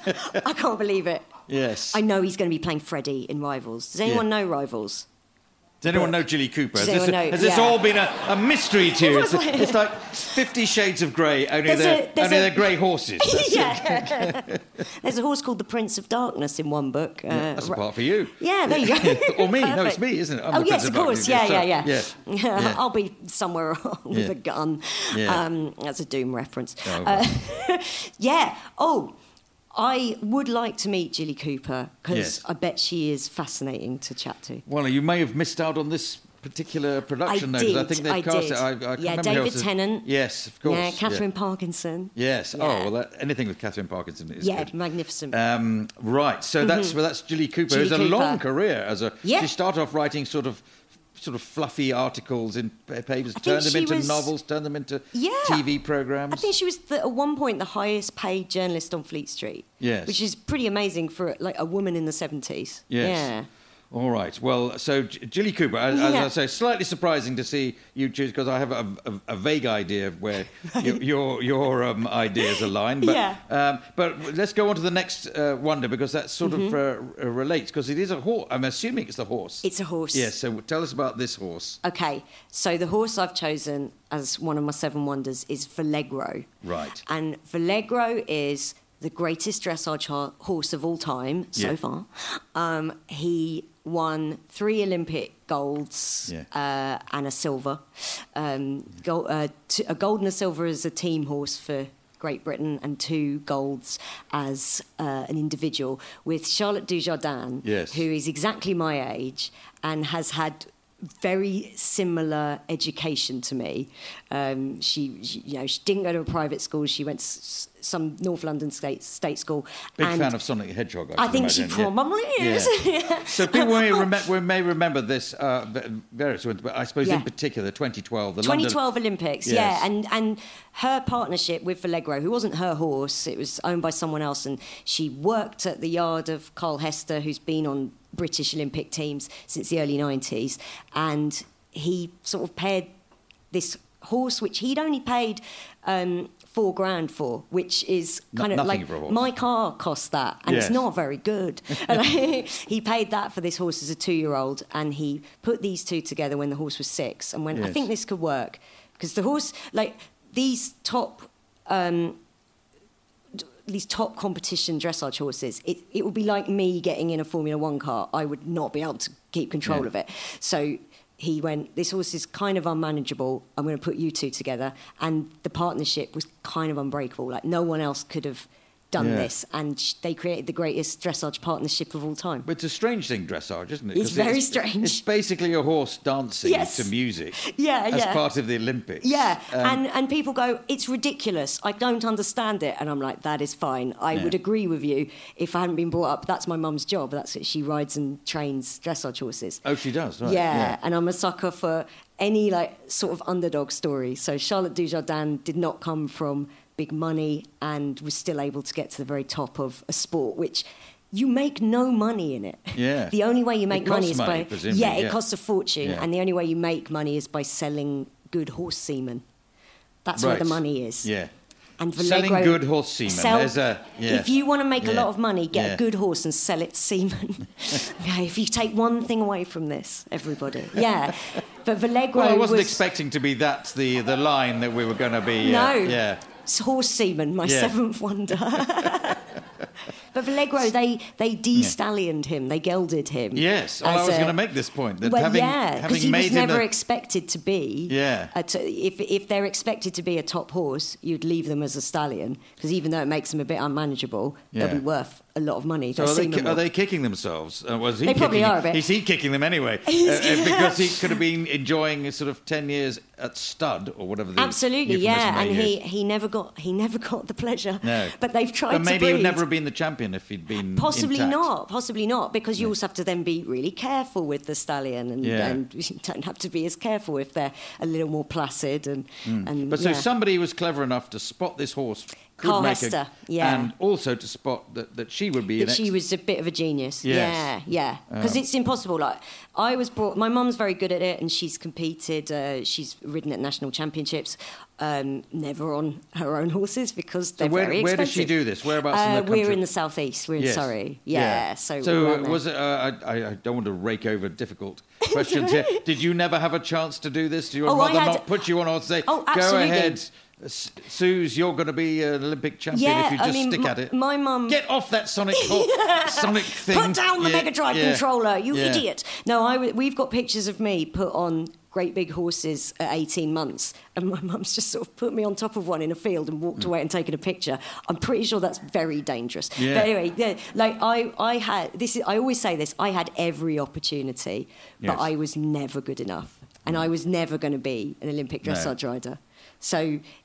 I can't believe it. Yes. I know he's going to be playing Freddie in Rivals. Does anyone Yeah. know Rivals? Does anyone know Jilly Cooper? Does Has this, anyone know? has this Yeah. all been a, a mystery to you? It was It's, like- it's like Fifty Shades of Grey, only There's they're, a- there's only a- they're grey horses. That's, Yeah. There's a horse called the Prince of Darkness in one book. Uh, that's a part for you. Yeah, there you go. Or me. No, it's Perfect. me, isn't it? I'm oh, the yes, Prince of of course. Darkness. Yeah, So, yeah, yeah, yeah. Yeah. I'll be somewhere with Yeah. a gun. Yeah. Um, that's a Doom reference. Oh, uh, yeah. Oh, I would like to meet Jilly Cooper because Yes. I bet she is fascinating to chat to. Well, you may have missed out on this particular production, I though, 'cause did, I think they've I cast did. it. I, I can't Yeah, remember who David else is- Tennant. Yes, of course. Yeah, Catherine Parkinson. Yes. Yeah. Oh, well, that, anything with Catherine Parkinson is Yeah, good. magnificent. Um, right. So that's well, that's Jilly Cooper. Jilly Who's a long Cooper. career as a. Yeah. She started off writing sort of sort of fluffy articles in pa- papers, I think turned them she into was- novels, turned them into Yeah. T V programmes. I think she was the, at one point the highest paid journalist on Fleet Street. Yes. Which is pretty amazing for like a woman in the seventies. Yes. Yeah. All right. Well, so J- Jilly Cooper, as, as Yeah. I say, slightly surprising to see you choose because I have a, a, a vague idea of where your your, your um, ideas align. But, Yeah. um, but let's go on to the next uh, wonder because that sort Mm-hmm. of uh, uh, relates because it is a horse. I'm assuming it's a horse. It's a horse. Yes. So tell us about this horse. Okay, so the horse I've chosen as one of my seven wonders is Valegro. Right. And Valegro is the greatest dressage ho- horse of all time so Yeah. far. Um, he won three Olympic golds Yeah. uh, and a silver. Um, gold, uh, t- a gold and a silver as a team horse for Great Britain and two golds as uh, an individual with Charlotte Dujardin, Yes. who is exactly my age and has had very similar education to me. Um, she, she, you know, she didn't go to a private school. She went to s- some North London state state school. Big and fan of Sonic the Hedgehog. I, I should think she imagine. Yeah. probably is. Yeah. So people may, rem- we may remember this uh, v- various ones, but I suppose Yeah. in particular, twenty twelve, the twenty London. twelve Olympics, Yes. yeah, and and her partnership with Valegro, who wasn't her horse, it was owned by someone else, and she worked at the yard of Carl Hester, who's been on British Olympic teams since the early nineties, and he sort of paired this horse, which he'd only paid um, four grand for, which is No- kind of nothing like for a horse. my car cost that, and Yes. it's not very good. And I- he paid that for this horse as a two-year-old, and he put these two together when the horse was six, and went, I Yes. think this could work because the horse, like these top. Um, these top competition dressage horses, it, it would be like me getting in a Formula One car. I would not be able to keep control Yeah. of it. So he went, this horse is kind of unmanageable. I'm going to put you two together. And the partnership was kind of unbreakable. Like no one else could have done Yeah. this. And sh- they created the greatest dressage partnership of all time. But it's a strange thing, dressage, isn't it? It's 'Cause very strange. It's basically a horse dancing Yes. to music Yeah, as yeah. part of the Olympics. Yeah, Um, and, and people go, it's ridiculous. I don't understand it. And I'm like, that is fine. I Yeah. would agree with you if I hadn't been brought up. That's my mum's job. That's it. She rides and trains dressage horses. Oh, she does, right. Yeah, and I'm a sucker for any like sort of underdog story. So Charlotte Dujardin did not come from big money and was still able to get to the very top of a sport which you make no money in it. Yeah. The only way you It make costs money is money, by presumably, yeah, it yeah. costs a fortune, Yeah. and the only way you make money is by selling good horse semen. That's where Right. the money is. Yeah. And Selling Valegro- good horse semen. sell- There's a- yeah. If you want to make a Yeah. lot of money, get Yeah. a good horse and sell it semen. Okay, if you take one thing away from this, everybody. Yeah. But Valegro Well, I wasn't was... expecting to be that the, the line that we were going to be. No. Uh, yeah. It's horse semen, my Yeah. seventh wonder. But Valegro, they, they de-stallioned him, they gelded him. Yes. Oh, I as was a- going to make this point. That well, having, yeah, having because he made was him never a- expected to be. Yeah. A t- if if they're expected to be a top horse, you'd leave them as a stallion because even though it makes them a bit unmanageable, Yeah. they'll be worth a lot of money. So Their are they, semen ki- are will. they kicking themselves? Uh, was he They probably kicking, are a bit. Is he kicking them anyway? Uh, uh, because he could have been enjoying a sort of ten years at stud or whatever the Absolutely, euphemism yeah, they and he, use. he never got he never got the pleasure. No. But they've tried But to maybe he would breed. never have been the champion if he'd been Possibly intact. not, possibly not, because you also have to then be really careful with the stallion, and, Yeah. and you don't have to be as careful if they're a little more placid. And, and But so yeah. somebody was clever enough to spot this horse. could Carl make a- Hester, yeah. And also to spot that, that she would be that an she ex- was a bit of a genius. Yes. Yeah, yeah. Because it's impossible. Like I was brought. My mum's very good at it, and she's competed. Uh, she's ridden at national championships. Um, never on her own horses because they're where- very where does expensive. she do this? Whereabouts in uh, the We're country? in the southeast. We're in Yes. Surrey. Yeah. So, so we're around there. was it? Uh, I, I don't want to rake over difficult questions here. Did you never have a chance to do this? Did your Oh, I mother had- not put you on or say, Oh, "Go absolutely. ahead, S- Suze, you're going to be an Olympic champion Yeah, if you I just mean, stick m- at it"? my mum- Get off that Sonic ho- Sonic thing. Put down the Yeah, Mega Drive yeah, controller, you yeah. idiot. No, I w- we've got pictures of me put on great big horses at eighteen months, and my mum's just sort of put me on top of one in a field and walked away and taken a picture. I'm pretty sure that's very dangerous. Yeah. But anyway, yeah, like I, I had this. Is, I always say this. I had every opportunity, but Yes. I was never good enough, and I was never going to be an Olympic No. dressage rider. So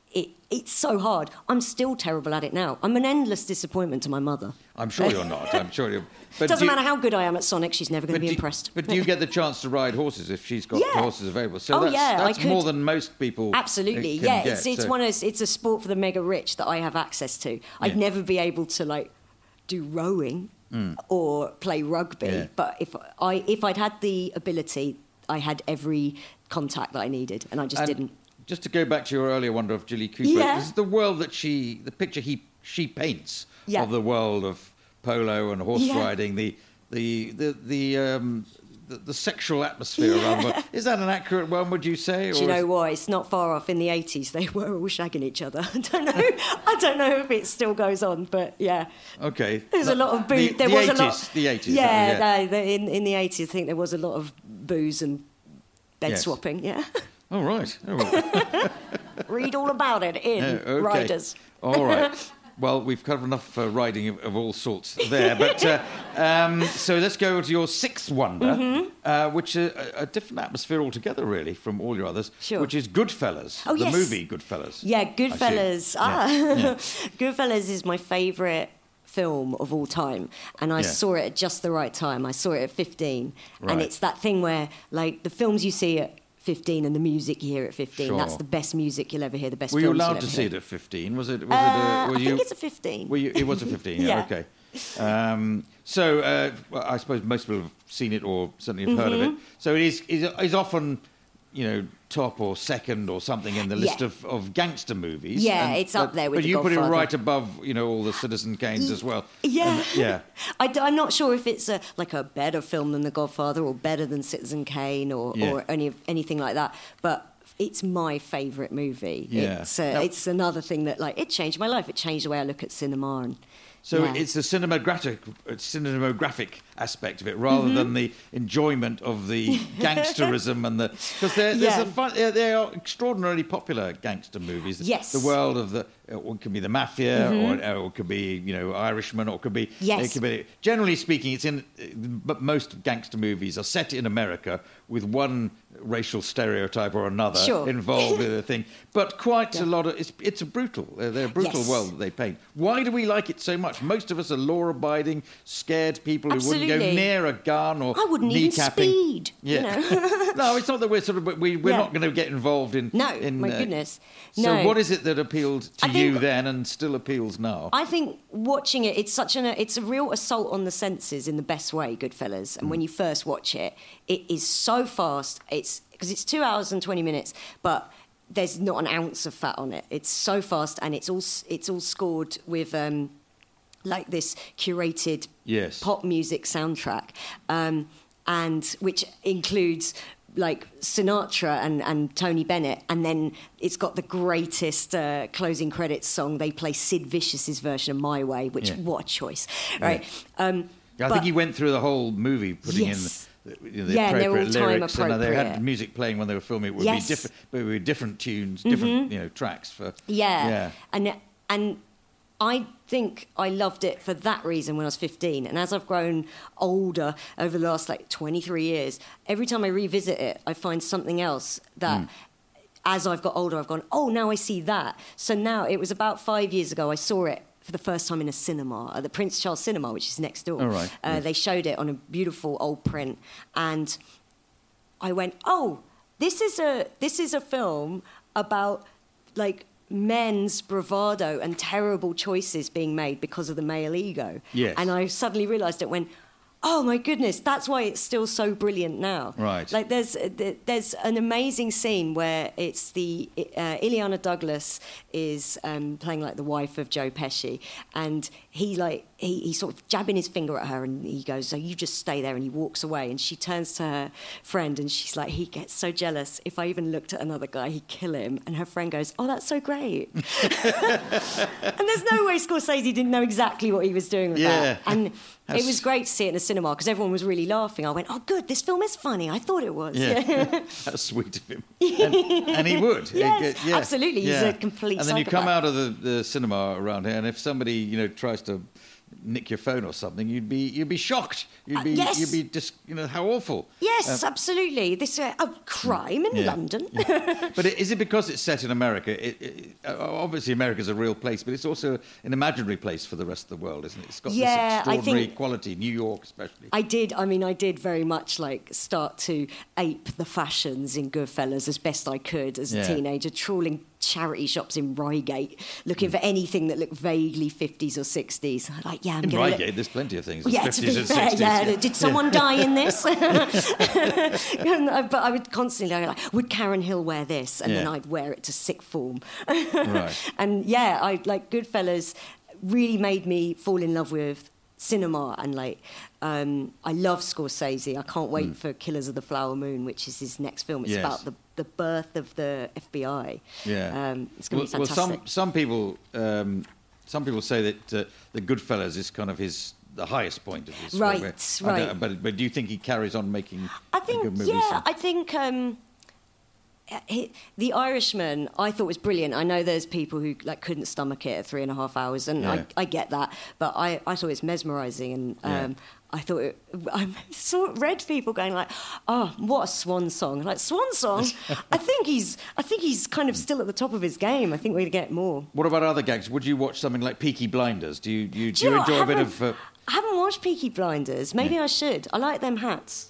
it, it's so hard. I'm still terrible at it now. I'm an endless disappointment to my mother. I'm sure you're not. I'm sure you're. But Doesn't matter how good I am at Sonic, she's never going to be do, impressed. But do you get the chance to ride horses if she's got yeah. horses available? So oh, that's, yeah, that's I could. more than most people. Absolutely, can yeah. Get, it's it's so. one of it's a sport for the mega rich that I have access to. I'd yeah. never be able to like do rowing mm. or play rugby, yeah. but if I if I'd had the ability, I had every contact that I needed, and I just and didn't. Just to go back to your earlier wonder of Jilly Cooper, yeah. this is the world that she, the picture he she paints yeah. of the world of polo and horse yeah. riding, the the the the, um, the the sexual atmosphere yeah. around the world. Is that an accurate one, would you say? Do or you know is... what? It's not far off. In the eighties, they were all shagging each other. I don't know. I don't know if it still goes on, but yeah. Okay. There's a lot of booze. The, there the was eighties, a lot. The eighties. Yeah, yeah. No, the, in in the eighties, I think there was a lot of booze and bed yes. swapping. Yeah. Oh right. Oh, right. Read all about it in uh, okay. Riders. All right. Well, we've covered enough uh, riding of, of all sorts there. But uh, um, so let's go to your sixth wonder, mm-hmm. uh, which is a, a different atmosphere altogether, really, from all your others, sure. which is Goodfellas, oh, the yes. movie Goodfellas. Yeah, Goodfellas. Ah. Yeah. Yeah. Goodfellas is my favourite film of all time, and I yeah. saw it at just the right time. I saw it at fifteen, right. and it's that thing where, like, the films you see at fifteen and the music you hear at fifteen, sure. that's the best music you'll ever hear, the best Were films you allowed you'll to ever see hear. it at fifteen? Was it? Was uh, it a, were I you, think it's a fifteen. Were you, it was a fifteen, yeah, yeah. okay. Um, so uh, well, I suppose most people have seen it or certainly have mm-hmm. heard of it. So it is, is, is often, you know, top or second or something in the list yeah. of, of gangster movies. Yeah, and, it's up but, there with But The you put it Godfather. right above, you know, all the Citizen Kanes as well. Yeah. And, yeah. I, I'm not sure if it's a, like a better film than The Godfather or better than Citizen Kane or, Yeah. or any anything like that, but it's my favourite movie. Yeah. It's, uh, Now- it's another thing that, like, it changed my life. It changed the way I look at cinema. And So yeah. it's the cinematographic, cinematographic aspect of it, rather mm-hmm. than the enjoyment of the gangsterism and the because there's yeah. a fun, they are extraordinarily popular gangster movies. Yes, the world of the it could be the mafia, mm-hmm. or, or it could be you know Irishman, or it could be yes. It could be, generally speaking, it's in. But most gangster movies are set in America with one racial stereotype or another sure. involved with a thing. But quite yeah. a lot of it's it's a brutal. They're a brutal yes. world that they paint. Why do we like it so much? Most of us are law-abiding, scared people who Absolutely. wouldn't go near a gun or I wouldn't kneecapping. even speed. Yeah. You know? No, it's not that we're sort of we we're Yeah. not going to get involved in. No, in, my uh, goodness. So No. what is it that appealed to I you think- then and still appeals now? I think watching it, it's such an it's a real assault on the senses in the best way, Goodfellas. And mm. when you first watch it, it is so fast. It's because it's two hours and twenty minutes, but there's not an ounce of fat on it. It's so fast, and it's all it's all scored with um, like this curated yes. pop music soundtrack, um, and which includes like Sinatra and, and Tony Bennett, and then it's got the greatest uh, closing credits song. They play Sid Vicious's version of My Way, which, yeah. what a choice, right? Yeah. Um, yeah, I but, think he went through the whole movie putting yes. in the, you know, the Yeah, they're appropriate all time lyrics, and they had appropriate. music playing when they were filming. It would Yes. be different, but it would be different tunes, different Mm-hmm. you know tracks for. Yeah. yeah. And and I think I loved it for that reason when I was fifteen. And as I've grown older over the last like twenty-three years, every time I revisit it, I find something else that Mm. as I've got older, I've gone, oh, now I see that. So now it was about five years ago, I saw it for the first time in a cinema, at the Prince Charles Cinema, which is next door. Oh, right. Uh, Yeah. They showed it on a beautiful old print. And I went, oh, this is a this is a film about like men's bravado and terrible choices being made because of the male ego. Yes. And I suddenly realised it when, oh my goodness, that's why it's still so brilliant now. Right. Like there's there's an amazing scene where it's the uh, Ileana Douglas is um, playing like the wife of Joe Pesci, and he like he he's sort of jabbing his finger at her, and he goes, "So you just stay there," and he walks away, and she turns to her friend, and she's like, "He gets so jealous. If I even looked at another guy, he'd kill him." And her friend goes, "Oh, that's so great." And there's no way Scorsese didn't know exactly what he was doing with Yeah. that. And That's- it was great to see it in the cinema because everyone was really laughing. I went, "Oh, good, this film is funny. I thought it was." Yeah, that's sweet of him, and, and he would. Yes, Yeah. absolutely. He's Yeah. a complete And then you come psychopath. out of the, the cinema around here, and if somebody you know tries to nick your phone or something, you'd be you'd be shocked. You'd be Uh, yes. you'd be just you know how awful. Yes, Uh, absolutely. This uh, a crime in Yeah. London. Yeah. But is it because it's set in America? It, it, uh, obviously, America's a real place, but it's also an imaginary place for the rest of the world, isn't it? It's got Yeah, this I extraordinary think- quality, New York especially. I did. I mean, I did very much like start to ape the fashions in Goodfellas as best I could as a Yeah. teenager, trawling charity shops in Reigate, looking for anything that looked vaguely fifties or sixties. Like, yeah, I'm In gonna Reigate, look- there's plenty of things. Yeah, There's to fifties be and fair, sixties. yeah. Did someone die in this? And I- but I would constantly go like, would Karen Hill wear this? And then Yeah. I'd wear it to sick form. Right. And yeah, I like Goodfellas really made me fall in love with cinema, and like um, I love Scorsese. I can't wait for Killers of the Flower Moon, which is his next film. It's Yes. about the, the birth of the F B I. Yeah. um, it's going well, to be well, fantastic. some some people um, some people say that uh, the Goodfellas is kind of his the highest point of his Right, career. I right. don't- But but do you think he carries on making I think, good movies? yeah, I think um, he, The Irishman I thought was brilliant. I know there's people who like couldn't stomach it at three and a half hours, and Yeah. I, I get that. But I, I thought it was mesmerising, and um, Yeah. I thought it, I saw read people going like, "Oh, what a swan song!" Like swan song. I think he's I think he's kind of still at the top of his game. I think we're gonna get more. What about other gags? Would you watch something like Peaky Blinders? Do you do you, do you know what? enjoy I a bit haven't- of? Uh, I haven't watched Peaky Blinders. Maybe I should. I like them hats.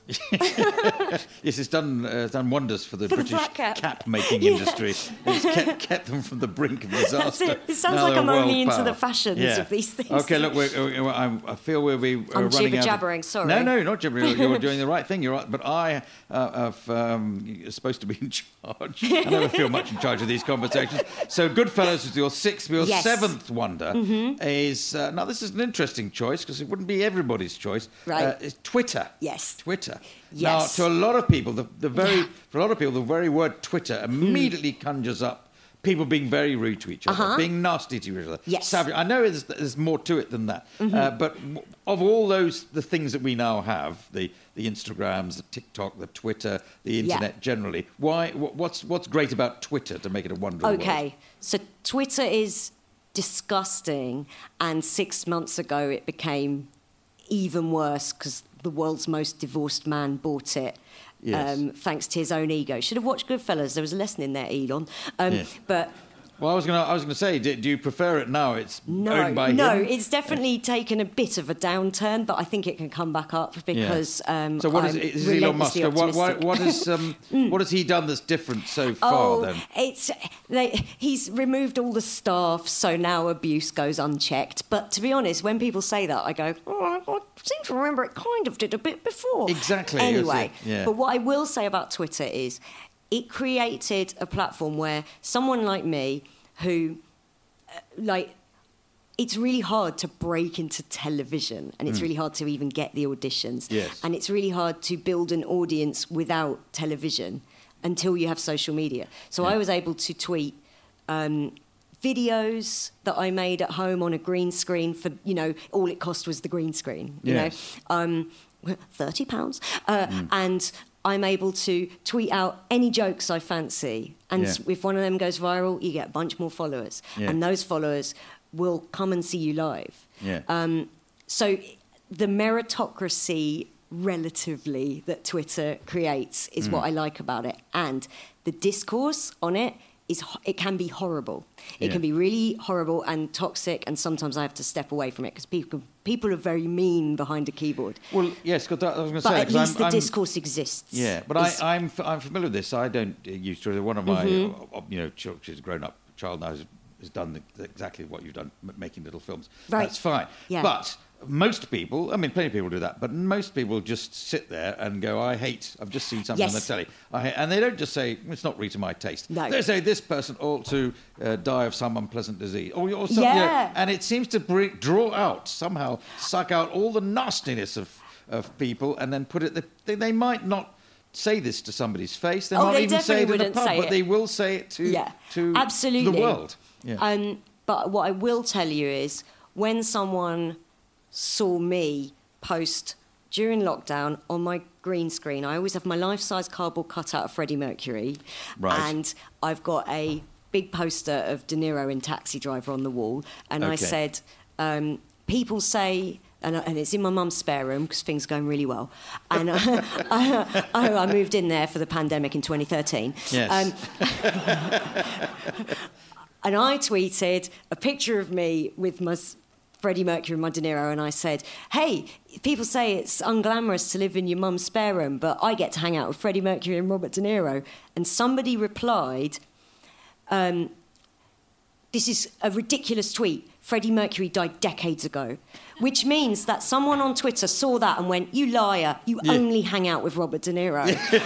yes, it's done uh, done wonders for the For the British black cap. making Yeah. industry. It's kept, kept them from the brink of disaster. That's it. It sounds Now like they're I'm a only world into power. the fashions Yeah. of these things. Okay, look, we're, we're, I'm, I feel we'll be uh, I'm running out. jibber-jabbering, of- sorry. No, no, not gibbering. You're doing the right thing. You're right. But I uh, have, um, you're supposed to be in charge. I never feel much in charge of these conversations. So Goodfellas is your sixth, your Yes. Mm-hmm. seventh wonder is uh, now. This is an interesting choice because it wouldn't be everybody's choice. Right. Uh, it's Twitter. Yes. Twitter. Yes. Now, to a lot of people, the, the very Yeah. for a lot of people, the very word Twitter immediately conjures up people being very rude to each other, Uh-huh. being nasty to each other. Yes. Savage. I know there's, there's more to it than that, uh, but w- of all those, the things that we now have, the the Instagrams, the TikTok, the Twitter, the Yeah. internet generally, why? wh- What's what's great about Twitter to make it a wonderful world? Okay, so Twitter is disgusting, and six months ago it became even worse because the world's most divorced man bought it. Yes. Um, thanks to his own ego. Should have watched Goodfellas. There was a lesson in there, Elon. Um, Yeah. But Well, I was going to I was going to say, do, do you prefer it now? It's no, owned by no, him? it's definitely taken a bit of a downturn, but I think it can come back up because um, So what is, I'm is Elon Musk? relentlessly uh, What, what, optimistic. what, is, um, what has he done that's different so far Oh, then? it's they, he's removed all the staff, so now abuse goes unchecked. But to be honest, when people say that, I go, oh, I seem to remember it kind of did a bit before. Exactly, Anyway, that's it, yeah. but what I will say about Twitter is, it created a platform where someone like me, who, uh, like. It's really hard to break into television, and it's really hard to even get the auditions. Yes. And it's really hard to build an audience without television until you have social media. So Yeah. I was able to tweet um, videos that I made at home on a green screen for, you know, all it cost was the green screen, you Yes. know, um, thirty pounds. Uh, And I'm able to tweet out any jokes I fancy. And Yeah. if one of them goes viral, you get a bunch more followers. Yeah. And those followers will come and see you live. Yeah. Um, so the meritocracy, relatively, that Twitter creates is what I like about it. And the discourse on it is ho- it can be horrible. It Yeah. can be really horrible and toxic, and sometimes I have to step away from it because people people are very mean behind a keyboard. Well, yes, 'cause I was going to But say... at 'cause least I'm, the I'm, discourse exists. Yeah, but It's- I, I'm f- I'm familiar with this. I don't uh, use Twitter. One of my, Mm-hmm. uh, uh, you know, ch- she's a grown-up child now, has, has done the, exactly what you've done, m- making little films. Right. That's fine. Yeah. But most people, I mean, plenty of people do that, but most people just sit there and go, I hate, I've just seen something on the Yes. telly. I hate, and they don't just say, it's not really to my taste. No. They say, this person ought to uh, die of some unpleasant disease. Or, or something, you know, Yeah. and it seems to bring, draw out, somehow suck out all the nastiness of, of people and then put it, they, they might not say this to somebody's face. They Oh, might they even say it in definitely the wouldn't pub, say but it. they will say it to, Yeah, to absolutely. the world. Yeah. Um, but what I will tell you is, when someone saw me post during lockdown on my green screen, I always have my life-size cardboard cutout of Freddie Mercury, Right. and I've got a big poster of De Niro in Taxi Driver on the wall, and I Okay. said, um, people say... And, and it's in my mum's spare room because things are going really well. And uh, I, I, I moved in there for the pandemic in twenty thirteen. Yes. Um, and I tweeted a picture of me with my Freddie Mercury and my De Niro, and I said, hey, people say it's unglamorous to live in your mum's spare room, but I get to hang out with Freddie Mercury and Robert De Niro. And somebody replied, um, this is a ridiculous tweet. Freddie Mercury died decades ago, which means that someone on Twitter saw that and went, you liar, you yeah. only hang out with Robert De Niro.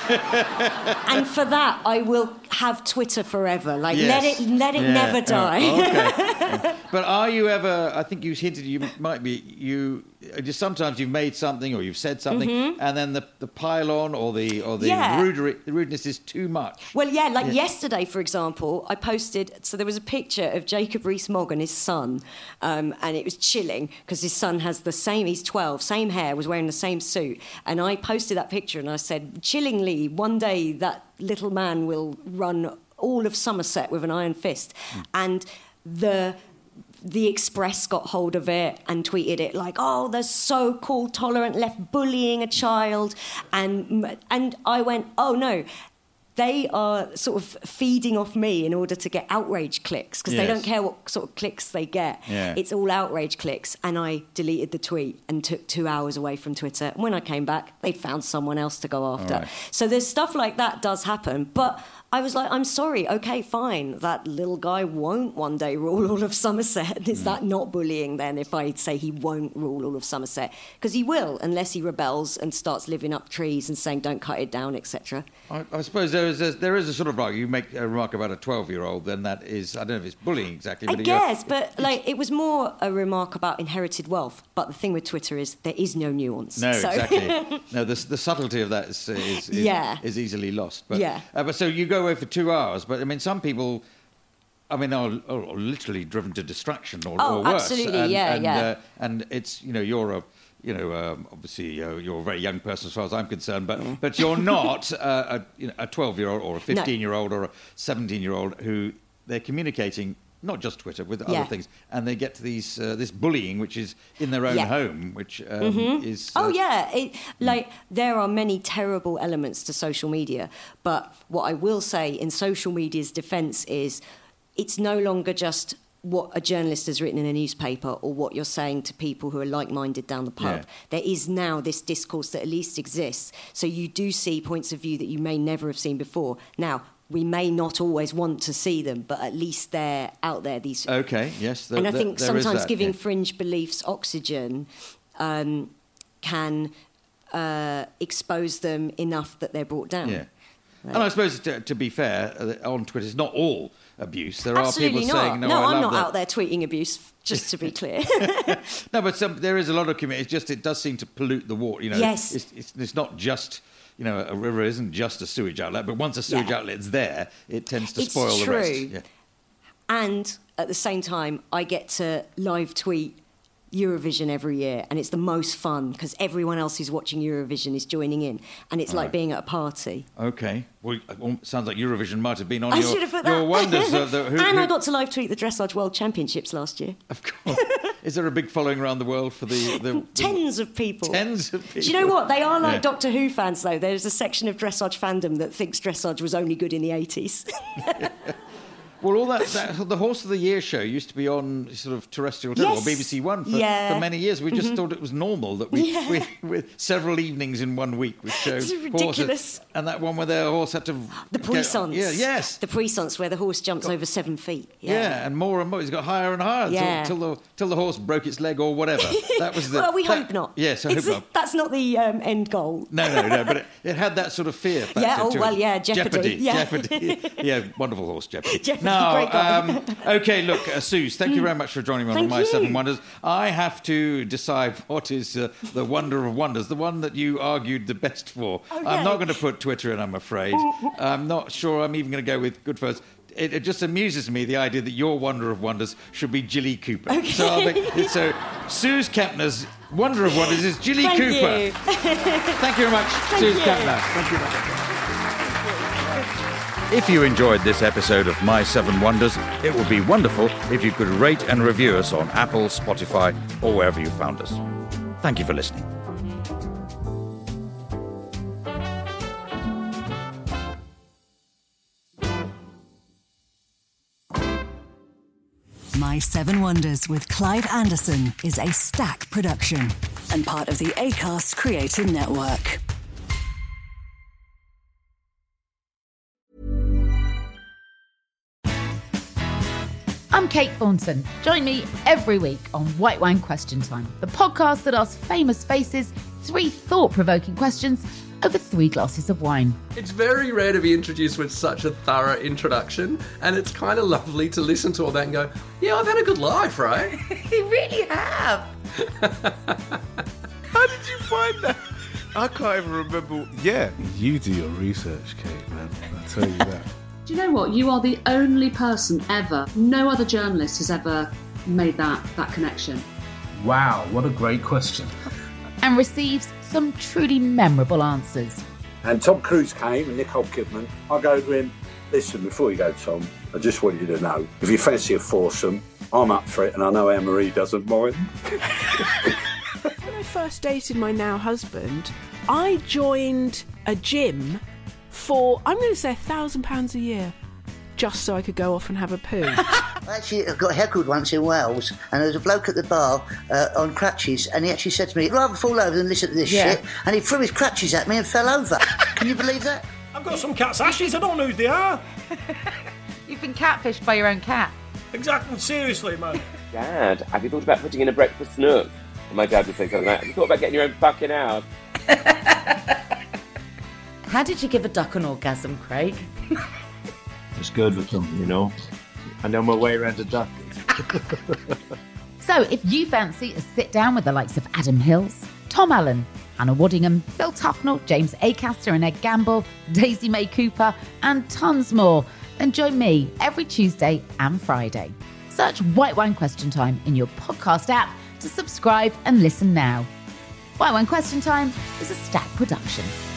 And for that, I will have Twitter forever. Like, yes. let it let it yeah. never die. Oh, okay. But are you ever, I think you hinted you might be, you just sometimes you've made something or you've said something mm-hmm. and then the, the pile-on or the or the, yeah. rudery, the rudeness is too much. Well, yeah, like yeah. yesterday, for example, I posted, so there was a picture of Jacob Rees-Mogg and his son, um, and it was chilling because his son has the same, he's twelve, same hair, was wearing the same suit, and I posted that picture and I said, chillingly, one day that little man will run all of Somerset with an iron fist. Mm. And the... The Express got hold of it and tweeted it like, oh, the so-called tolerant left bullying a child. And and I went, oh, no, they are sort of feeding off me in order to get outrage clicks because yes. they don't care what sort of clicks they get. Yeah. It's all outrage clicks. And I deleted the tweet and took two hours away from Twitter. And when I came back, they'd found someone else to go after. Right. So there's stuff like that does happen. But... I was like, I'm sorry, OK, fine, that little guy won't one day rule all of Somerset. Is mm. that not bullying then if I say he won't rule all of Somerset? Because he will, unless he rebels and starts living up trees and saying don't cut it down, et cetera. I, I suppose there is, a, there is a sort of, like, you make a remark about a twelve-year-old, then that is, I don't know if it's bullying exactly. I but guess, but like it was more a remark about inherited wealth. But the thing with Twitter is there is no nuance. No, so. exactly. No, the, the subtlety of that is, is, is, yeah. is easily lost. But, yeah. Uh, but so you go away for two hours, but I mean, some people, I mean, are, are literally driven to distraction or, oh, or worse. absolutely, and, yeah, and, yeah. Uh, and it's, you know, you're a, you know, um, obviously uh, you're a very young person as far as I'm concerned, but mm. but you're not uh, a, you know, a twelve-year-old or a fifteen-year-old no. or a seventeen-year-old who they're communicating. Not just Twitter, with yeah. other things, and they get to these uh, this bullying, which is in their own yeah. home, which um, mm-hmm. is. Uh, oh yeah, it, like mm. there are many terrible elements to social media, but what I will say in social media's defence is, it's no longer just what a journalist has written in a newspaper or what you're saying to people who are like-minded down the pub. Yeah. There is now this discourse that at least exists, so you do see points of view that you may never have seen before. Now, we may not always want to see them, but at least they're out there. These okay, yes, the, and I the, think there sometimes that, giving yeah. fringe beliefs oxygen um, can uh, expose them enough that they're brought down. Yeah, right. And I suppose to, to be fair, uh, on Twitter, it's not all abuse. There Absolutely are people not. saying, "No, no I I'm love not that." out there tweeting abuse." Just to be clear. No, but some, there is a lot of community. It's just it does seem to pollute the water. You know, yes. it's, it's, it's not just. You know, a river isn't just a sewage outlet, but once a sewage yeah. outlet's there, it tends to it's spoil true. the rest. Yeah. And at the same time, I get to live tweet Eurovision every year, and it's the most fun because everyone else who's watching Eurovision is joining in, and it's All like right. being at a party. Okay. Well, it sounds like Eurovision might have been on I your, should have put your that. wonders. Uh, the, who, and who... I got to live tweet the Dressage World Championships last year. Of course. Is there a big following around the world for the... the, the... Tens of people. Tens of people. Do you know what? They are like yeah. Doctor Who fans, though. There's a section of dressage fandom that thinks dressage was only good in the eighties. Well, all that, that the Horse of the Year show used to be on sort of terrestrial television, yes. or B B C One for, yeah. for many years. We just mm-hmm. thought it was normal that we, yeah. we, with several evenings in one week, we showed it's ridiculous. horses. And that one where the horse had to... The puissance. Yeah, yes. The puissance where the horse jumps got, over seven feet. Yeah. yeah, and more and more. It's got higher and higher yeah. till, till, the, till the horse broke its leg or whatever. That was the... Well, we that, hope not. Yes, I it's hope a, not. That's not the um, end goal. No, no, no, but it, it had that sort of fear factor Yeah, oh, to well, it. yeah, Jeopardy. Jeopardy, Yeah. Jeopardy. Yeah, wonderful horse, Jeopardy. Jeopardy, now, great guy. Um, OK, look, uh, Suze, thank you very much for joining me on Thank My you. Seven Wonders. I have to decide what is uh, the wonder of wonders, the one that you argued the best for. Okay. I'm not going to put Twitter in, I'm afraid. I'm not sure I'm even going to go with Goodfellas. It, it just amuses me, the idea that your wonder of wonders should be Jilly Cooper. Okay. So, I'll be, so Suze Kempner's wonder of wonders is Jilly Thank Cooper. You. Thank you very much, Thank Suze you. Kempner. Thank you very much. If you enjoyed this episode of My Seven Wonders, it would be wonderful if you could rate and review us on Apple, Spotify, or wherever you found us. Thank you for listening. My Seven Wonders with Clive Anderson is a Stack production and part of the Acast Creator Network. I'm Kate Thornton. Join me every week on White Wine Question Time, the podcast that asks famous faces three thought-provoking questions over three glasses of wine. It's very rare to be introduced with such a thorough introduction, and it's kind of lovely to listen to all that and go, yeah, I've had a good life, right? You really have. How did you find that? I can't even remember. Yeah, you do your research, Kate, man. I'll tell you that. Do you know what? You are the only person ever, no other journalist has ever made that, that connection. Wow, what a great question. And receives some truly memorable answers. And Tom Cruise came and Nicole Kidman. I go to him, listen, before you go, Tom, I just want you to know, if you fancy a foursome, I'm up for it, and I know Anne-Marie doesn't mind. When I first dated my now husband, I joined a gym for, I'm going to say, a thousand pounds a year, just so I could go off and have a poo. I actually got heckled once in Wales, and there was a bloke at the bar uh, on crutches, and he actually said to me, I'd rather fall over than listen to this Yeah. shit, and he threw his crutches at me and fell over. Can you believe that? I've got some cat's ashes, I don't know who they are. You've been catfished by your own cat. Exactly, seriously, man. Dad, have you thought about putting in a breakfast nook? And my dad would say something like, have you thought about getting your own fucking house? How did you give a duck an orgasm, Craig? Just good with them, you know. I know my way around a duck. So if you fancy a sit down with the likes of Adam Hills, Tom Allen, Hannah Waddingham, Phil Tufnell, James Acaster and Ed Gamble, Daisy May Cooper, and tons more, then join me every Tuesday and Friday. Search White Wine Question Time in your podcast app to subscribe and listen now. White Wine Question Time is a Stack production.